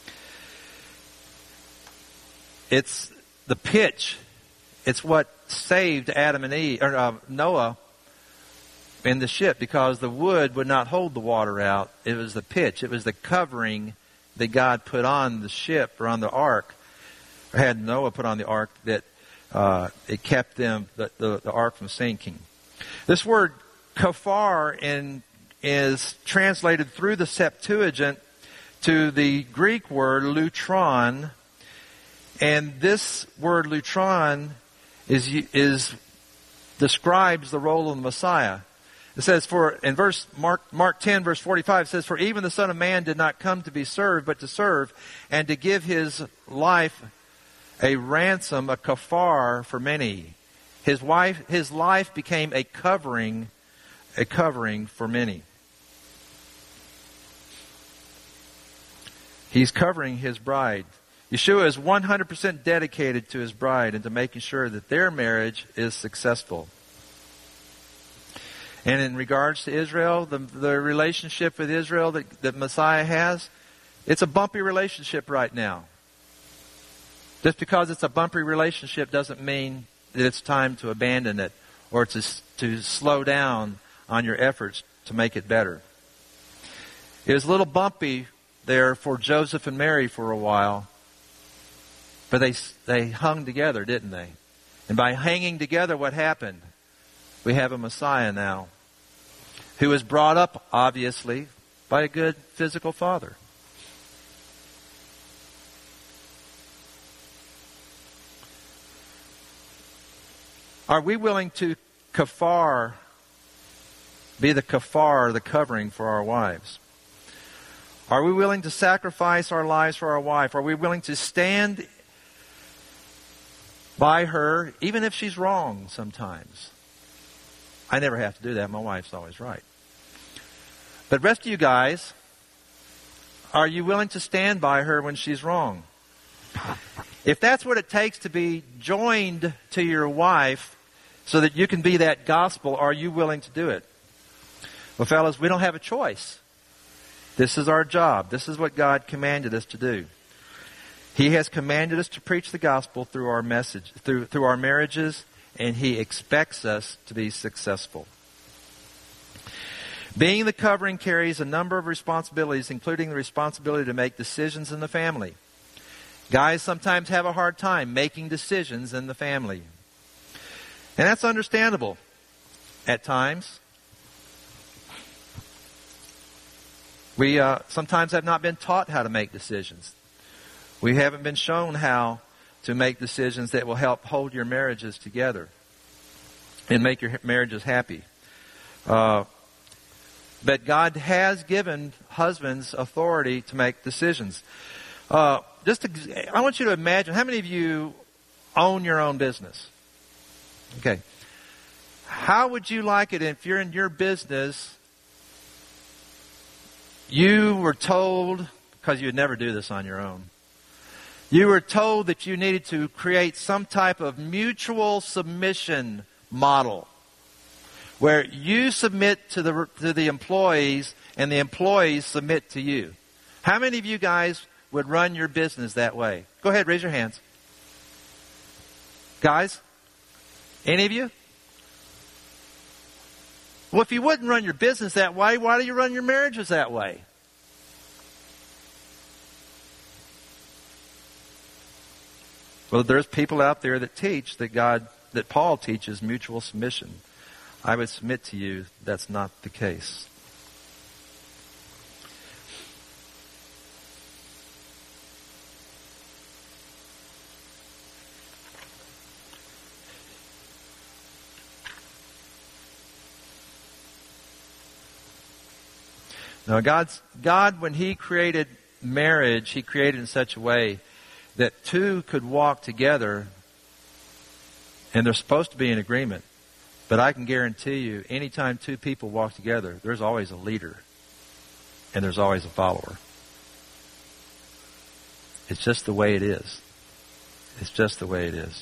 It's the pitch. It's what saved Adam and Eve, or uh, Noah in the ship, because the wood would not hold the water out. It was the pitch. It was the covering that God put on the ship or on the ark, or had Noah put on the ark, that uh, it kept them the, the, the ark from sinking. This word kafar in, is translated through the Septuagint to the Greek word lutron. And this word lutron is is describes the role of the Messiah. It says, for in verse Mark Mark ten verse forty-five, it says, "For even the Son of Man did not come to be served, but to serve, and to give his life a ransom, a kafar for many." His wife, his life became a covering, a covering for many. He's covering his bride. Yeshua is one hundred percent dedicated to his bride and to making sure that their marriage is successful. And in regards to Israel, the, the relationship with Israel that, that Messiah has, it's a bumpy relationship right now. Just because it's a bumpy relationship doesn't mean that it's time to abandon it or to, to slow down on your efforts to make it better. It was a little bumpy there for Joseph and Mary for a while. But they they hung together, didn't they? And by hanging together, what happened? We have a Messiah now, who was brought up, obviously, by a good physical father. Are we willing to kafar, be the kafar, the covering for our wives? Are we willing to sacrifice our lives for our wife? Are we willing to stand by her, even if she's wrong sometimes? I never have to do that. My wife's always right. But rest of you guys, are you willing to stand by her when she's wrong? If that's what it takes to be joined to your wife so that you can be that gospel, are you willing to do it? Well, fellas, we don't have a choice. This is our job. This is what God commanded us to do. He has commanded us to preach the gospel through our message, through through our marriages, and He expects us to be successful. Being the covering carries a number of responsibilities, including the responsibility to make decisions in the family. Guys sometimes have a hard time making decisions in the family. And that's understandable at times. We uh, sometimes have not been taught how to make decisions. We haven't been shown how to make decisions that will help hold your marriages together and make your marriages happy. Uh, but God has given husbands authority to make decisions. Uh, just to, I want you to imagine, how many of you own your own business? Okay. How would you like it if you're in your business, you were told, because you would never do this on your own, you were told that you needed to create some type of mutual submission model where you submit to the to the employees and the employees submit to you. How many of you guys would run your business that way? Go ahead, raise your hands. Guys? Any of you? Well, if you wouldn't run your business that way, why do you run your marriages that way? Well, there's people out there that teach that God, that Paul teaches mutual submission. I would submit to you that's not the case. Now, God's, God, when He created marriage, He created in such a way that two could walk together, and they're supposed to be in agreement. But I can guarantee you, anytime two people walk together, there's always a leader, and there's always a follower. It's just the way it is. It's just the way it is.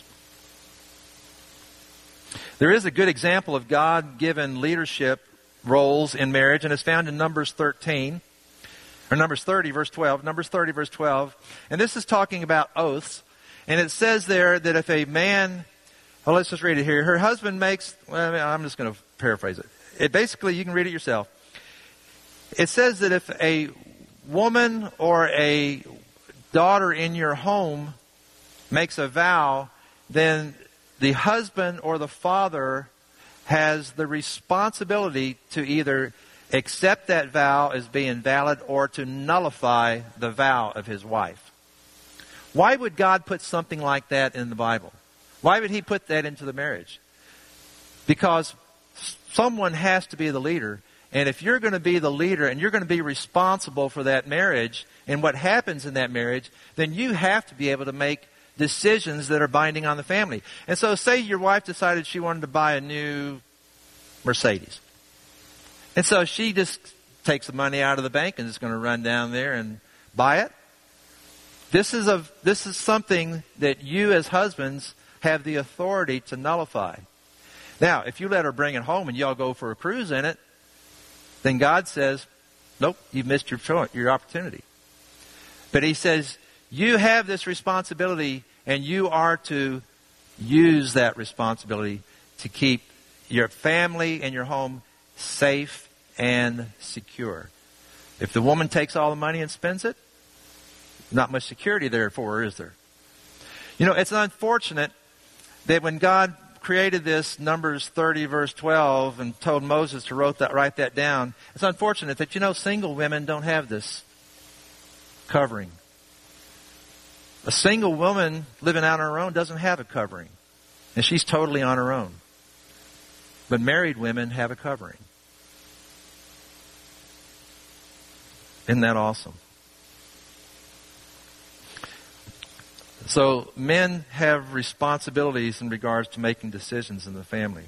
There is a good example of God-given leadership roles in marriage, and it's found in Numbers thirteen, or Numbers thirty, verse twelve. Numbers thirty, verse twelve. And this is talking about oaths. And it says there that if a man, well, let's just read it here. Her husband makes, well, I'm just going to paraphrase it. It basically, you can read it yourself. It says that if a woman or a daughter in your home makes a vow, then the husband or the father has the responsibility to either accept that vow as being valid or to nullify the vow of his wife. Why would God put something like that in the Bible? Why would He put that into the marriage? Because someone has to be the leader. And if you're going to be the leader and you're going to be responsible for that marriage and what happens in that marriage, then you have to be able to make decisions that are binding on the family. And so say your wife decided she wanted to buy a new Mercedes. And so she just takes the money out of the bank and is going to run down there and buy it. This is a this is something that you as husbands have the authority to nullify. Now, if you let her bring it home and y'all go for a cruise in it, then God says, nope, you've missed your your opportunity. But He says, you have this responsibility, and you are to use that responsibility to keep your family and your home safe and secure. If the woman takes all the money and spends it, not much security there for her, is there? You know, it's unfortunate that when God created this, Numbers thirty, verse twelve, and told Moses to wrote that, write that down, it's unfortunate that, you know, single women don't have this covering. A single woman living out on her own doesn't have a covering. And she's totally on her own. But married women have a covering. Isn't that awesome? So men have responsibilities in regards to making decisions in the family.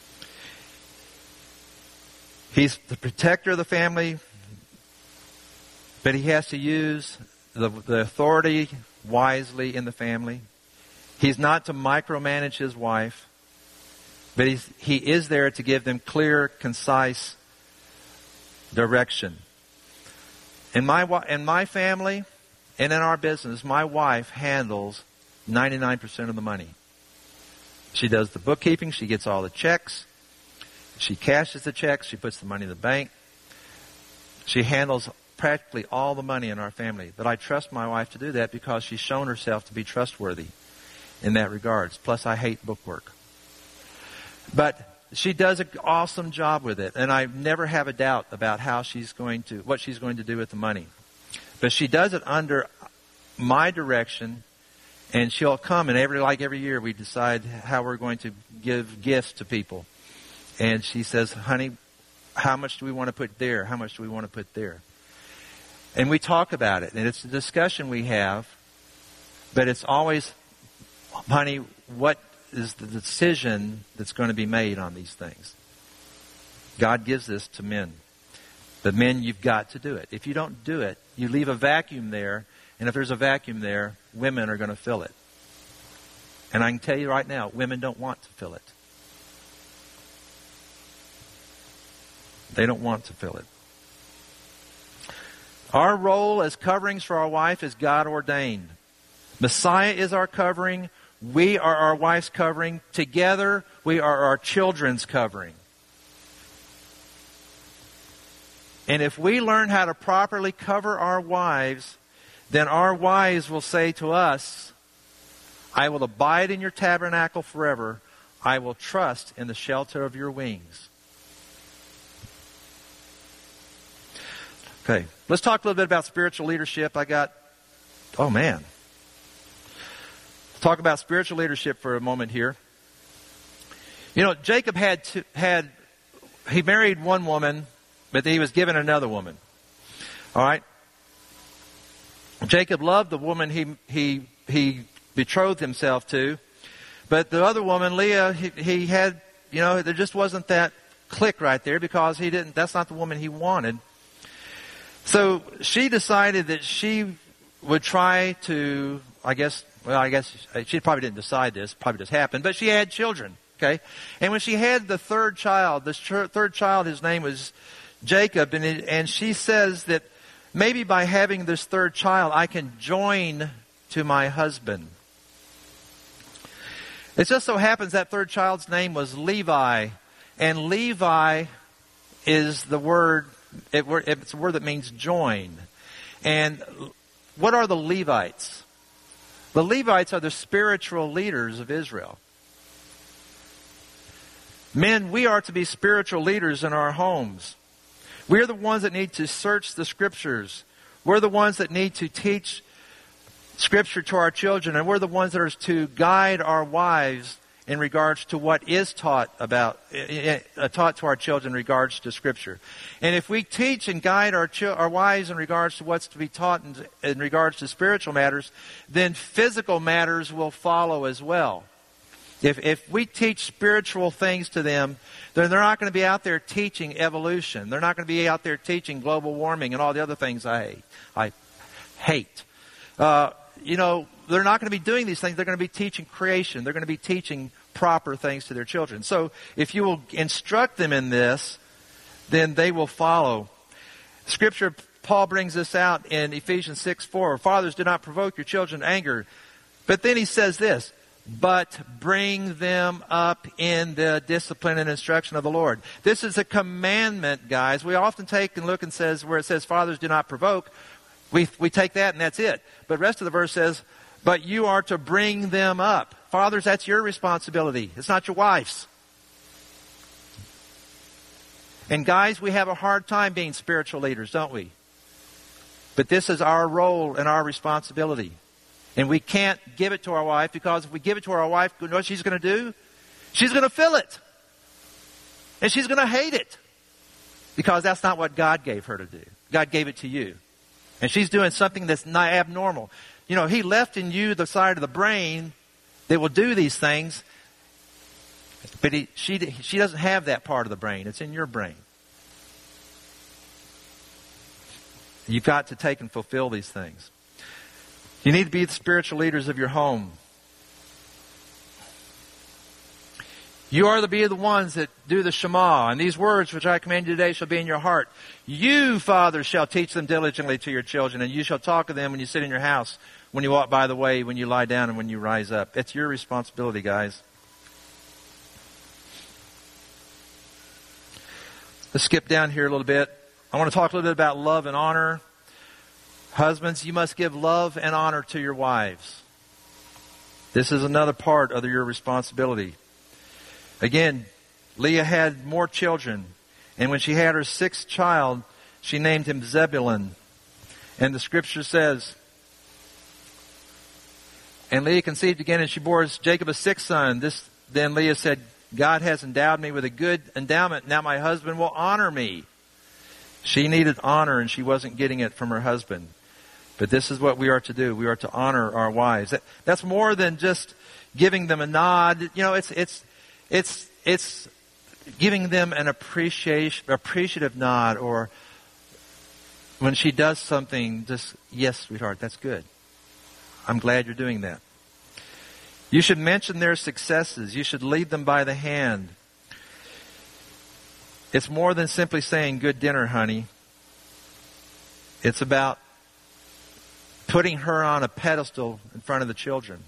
He's the protector of the family, but he has to use the, the authority wisely in the family. He's not to micromanage his wife, but he's, he is there to give them clear, concise direction. In my, in my family and in our business, my wife handles ninety-nine percent of the money. She does the bookkeeping. She gets all the checks. She cashes the checks. She puts the money in the bank. She handles practically all the money in our family. But I trust my wife to do that because she's shown herself to be trustworthy in that regards. Plus, I hate bookwork. But she does an awesome job with it, and I never have a doubt about how she's going to, what she's going to do with the money. But she does it under my direction, and she'll come, and every like every year we decide how we're going to give gifts to people. And she says, honey, how much do we want to put there? How much do we want to put there? And we talk about it, and it's a discussion we have, but it's always, honey, what is the decision that's going to be made on these things? God gives this to men. But men, you've got to do it. If you don't do it, you leave a vacuum there, and if there's a vacuum there, women are going to fill it. And I can tell you right now, women don't want to fill it. They don't want to fill it. Our role as coverings for our wife is God ordained. Messiah is our covering. We are our wife's covering. Together, we are our children's covering. And if we learn how to properly cover our wives, then our wives will say to us, I will abide in your tabernacle forever. I will trust in the shelter of your wings. Okay, let's talk a little bit about spiritual leadership. I got, oh man. Let's talk about spiritual leadership for a moment here. You know, Jacob had, two, had he married one woman, but he was given another woman. All right? Jacob loved the woman he he he betrothed himself to, but the other woman, Leah, he, he had, you know, there just wasn't that click right there because he didn't. That's not the woman he wanted. So she decided that she would try to, I guess, well, I guess she probably didn't decide this, probably just happened, but she had children, okay? And when she had the third child, this third child, his name was Jacob, and it, and she says that maybe by having this third child, I can join to my husband. It just so happens that third child's name was Levi, and Levi is the word, it, it's a word that means join. And what are the Levites? The Levites are the spiritual leaders of Israel. Men, we are to be spiritual leaders in our homes. We're the ones that need to search the Scriptures. We're the ones that need to teach Scripture to our children. And we're the ones that are to guide our wives in regards to what is taught about, uh, taught to our children in regards to Scripture. And if we teach and guide our ch- our wives in regards to what's to be taught in, in regards to spiritual matters, then physical matters will follow as well. If if we teach spiritual things to them, then they're not going to be out there teaching evolution. They're not going to be out there teaching global warming and all the other things I hate. I hate. Uh, you know, they're not going to be doing these things. They're going to be teaching creation. They're going to be teaching proper things to their children. So if you will instruct them in this, then they will follow. Scripture, Paul brings this out in Ephesians six four. Fathers, do not provoke your children to anger. But then he says this, but bring them up in the discipline and instruction of the Lord. This is a commandment, guys. We often take and look and says where it says, fathers, do not provoke. We we take that and that's it. But the rest of the verse says, but you are to bring them up. Fathers, that's your responsibility. It's not your wife's. And guys, we have a hard time being spiritual leaders, don't we? But this is our role and our responsibility. And we can't give it to our wife, because if we give it to our wife, you know what she's going to do? She's going to feel it. And she's going to hate it. Because that's not what God gave her to do. God gave it to you. And she's doing something that's not abnormal. You know, He left in you the side of the brain that will do these things. But he, she, she doesn't have that part of the brain. It's in your brain. You've got to take and fulfill these things. You need to be the spiritual leaders of your home. You are to be the ones that do the Shema. And these words which I command you today shall be in your heart. You, fathers, shall teach them diligently to your children, and you shall talk of them when you sit in your house, when you walk by the way, when you lie down, and when you rise up. It's your responsibility, guys. Let's skip down here a little bit. I want to talk a little bit about love and honor. Husbands, you must give love and honor to your wives. This is another part of your responsibility. Again, Leah had more children. And when she had her sixth child, she named him Zebulun. And the Scripture says, and Leah conceived again, and she bore Jacob a sixth son. This, then Leah said, God has endowed me with a good endowment. Now my husband will honor me. She needed honor, and she wasn't getting it from her husband. But this is what we are to do. We are to honor our wives. That, that's more than just giving them a nod. You know, it's it's it's it's giving them an appreciation, appreciative nod, or when she does something, just, yes, sweetheart, that's good. I'm glad you're doing that. You should mention their successes. You should lead them by the hand. It's more than simply saying, good dinner, honey. It's about putting her on a pedestal in front of the children.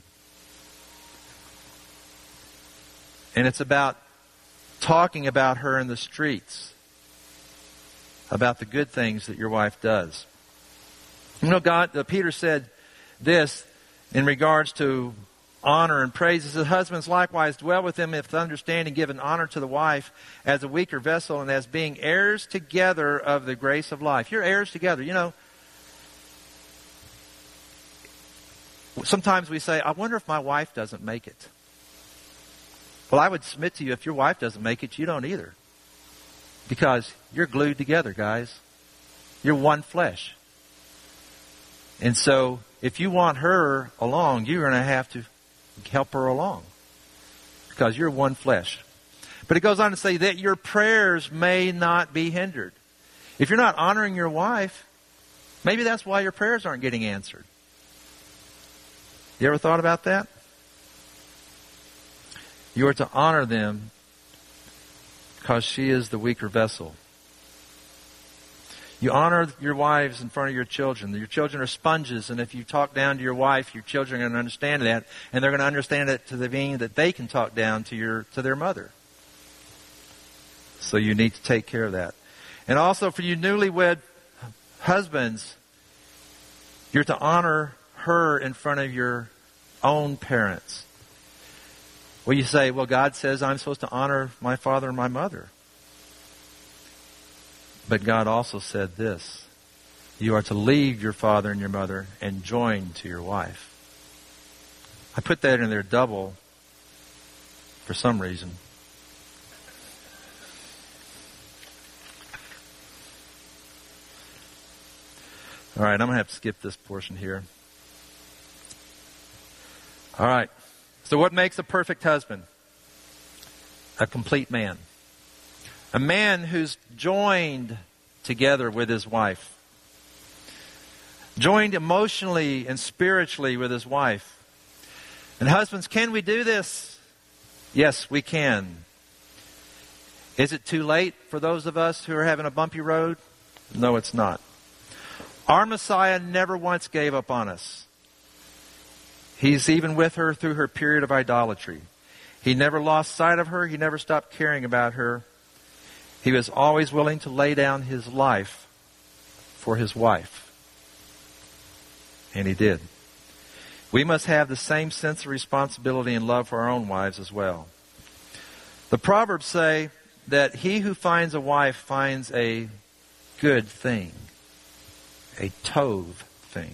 And it's about talking about her in the streets, about the good things that your wife does. You know, God, uh, Peter said this in regards to honor and praise. He says, husbands likewise dwell with them with understanding, giving honor to the wife as a weaker vessel and as being heirs together of the grace of life. You're heirs together. You know, sometimes we say, I wonder if my wife doesn't make it. Well, I would submit to you, if your wife doesn't make it, you don't either. Because you're glued together, guys. You're one flesh. And so, if you want her along, you're going to have to help her along. Because you're one flesh. But it goes on to say that your prayers may not be hindered. If you're not honoring your wife, maybe that's why your prayers aren't getting answered. You ever thought about that? You are to honor them because she is the weaker vessel. You honor your wives in front of your children. Your children are sponges, and if you talk down to your wife, your children are going to understand that, and they're going to understand it to the meaning that they can talk down to your to their mother. So you need to take care of that. And also for you newlywed husbands, you're to honor her in front of your own parents. Well, you say, well, God says I'm supposed to honor my father and my mother. But God also said this: you are to leave your father and your mother and join to your wife. I put that in there double for some reason. All right, I'm going to have to skip this portion here. All right. So what makes a perfect husband? A complete man. A man who's joined together with his wife. Joined emotionally and spiritually with his wife. And husbands, can we do this? Yes, we can. Is it too late for those of us who are having a bumpy road? No, it's not. Our Messiah never once gave up on us. He's even with her through her period of idolatry. He never lost sight of her. He never stopped caring about her. He was always willing to lay down his life for his wife. And he did. We must have the same sense of responsibility and love for our own wives as well. The Proverbs say that he who finds a wife finds a good thing. A tov thing.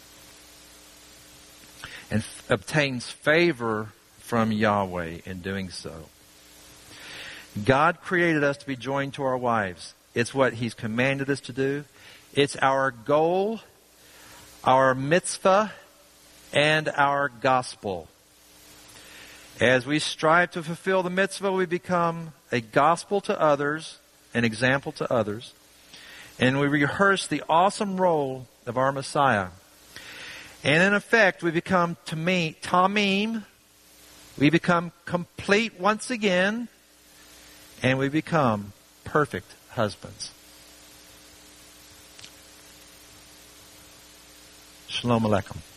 And f- obtains favor from Yahweh in doing so. God created us to be joined to our wives. It's what He's commanded us to do. It's our goal, our mitzvah, and our gospel. As we strive to fulfill the mitzvah, we become a gospel to others, an example to others, and we rehearse the awesome role of our Messiah. And in effect, we become tamim, we become complete once again, and we become perfect husbands. Shalom Aleichem.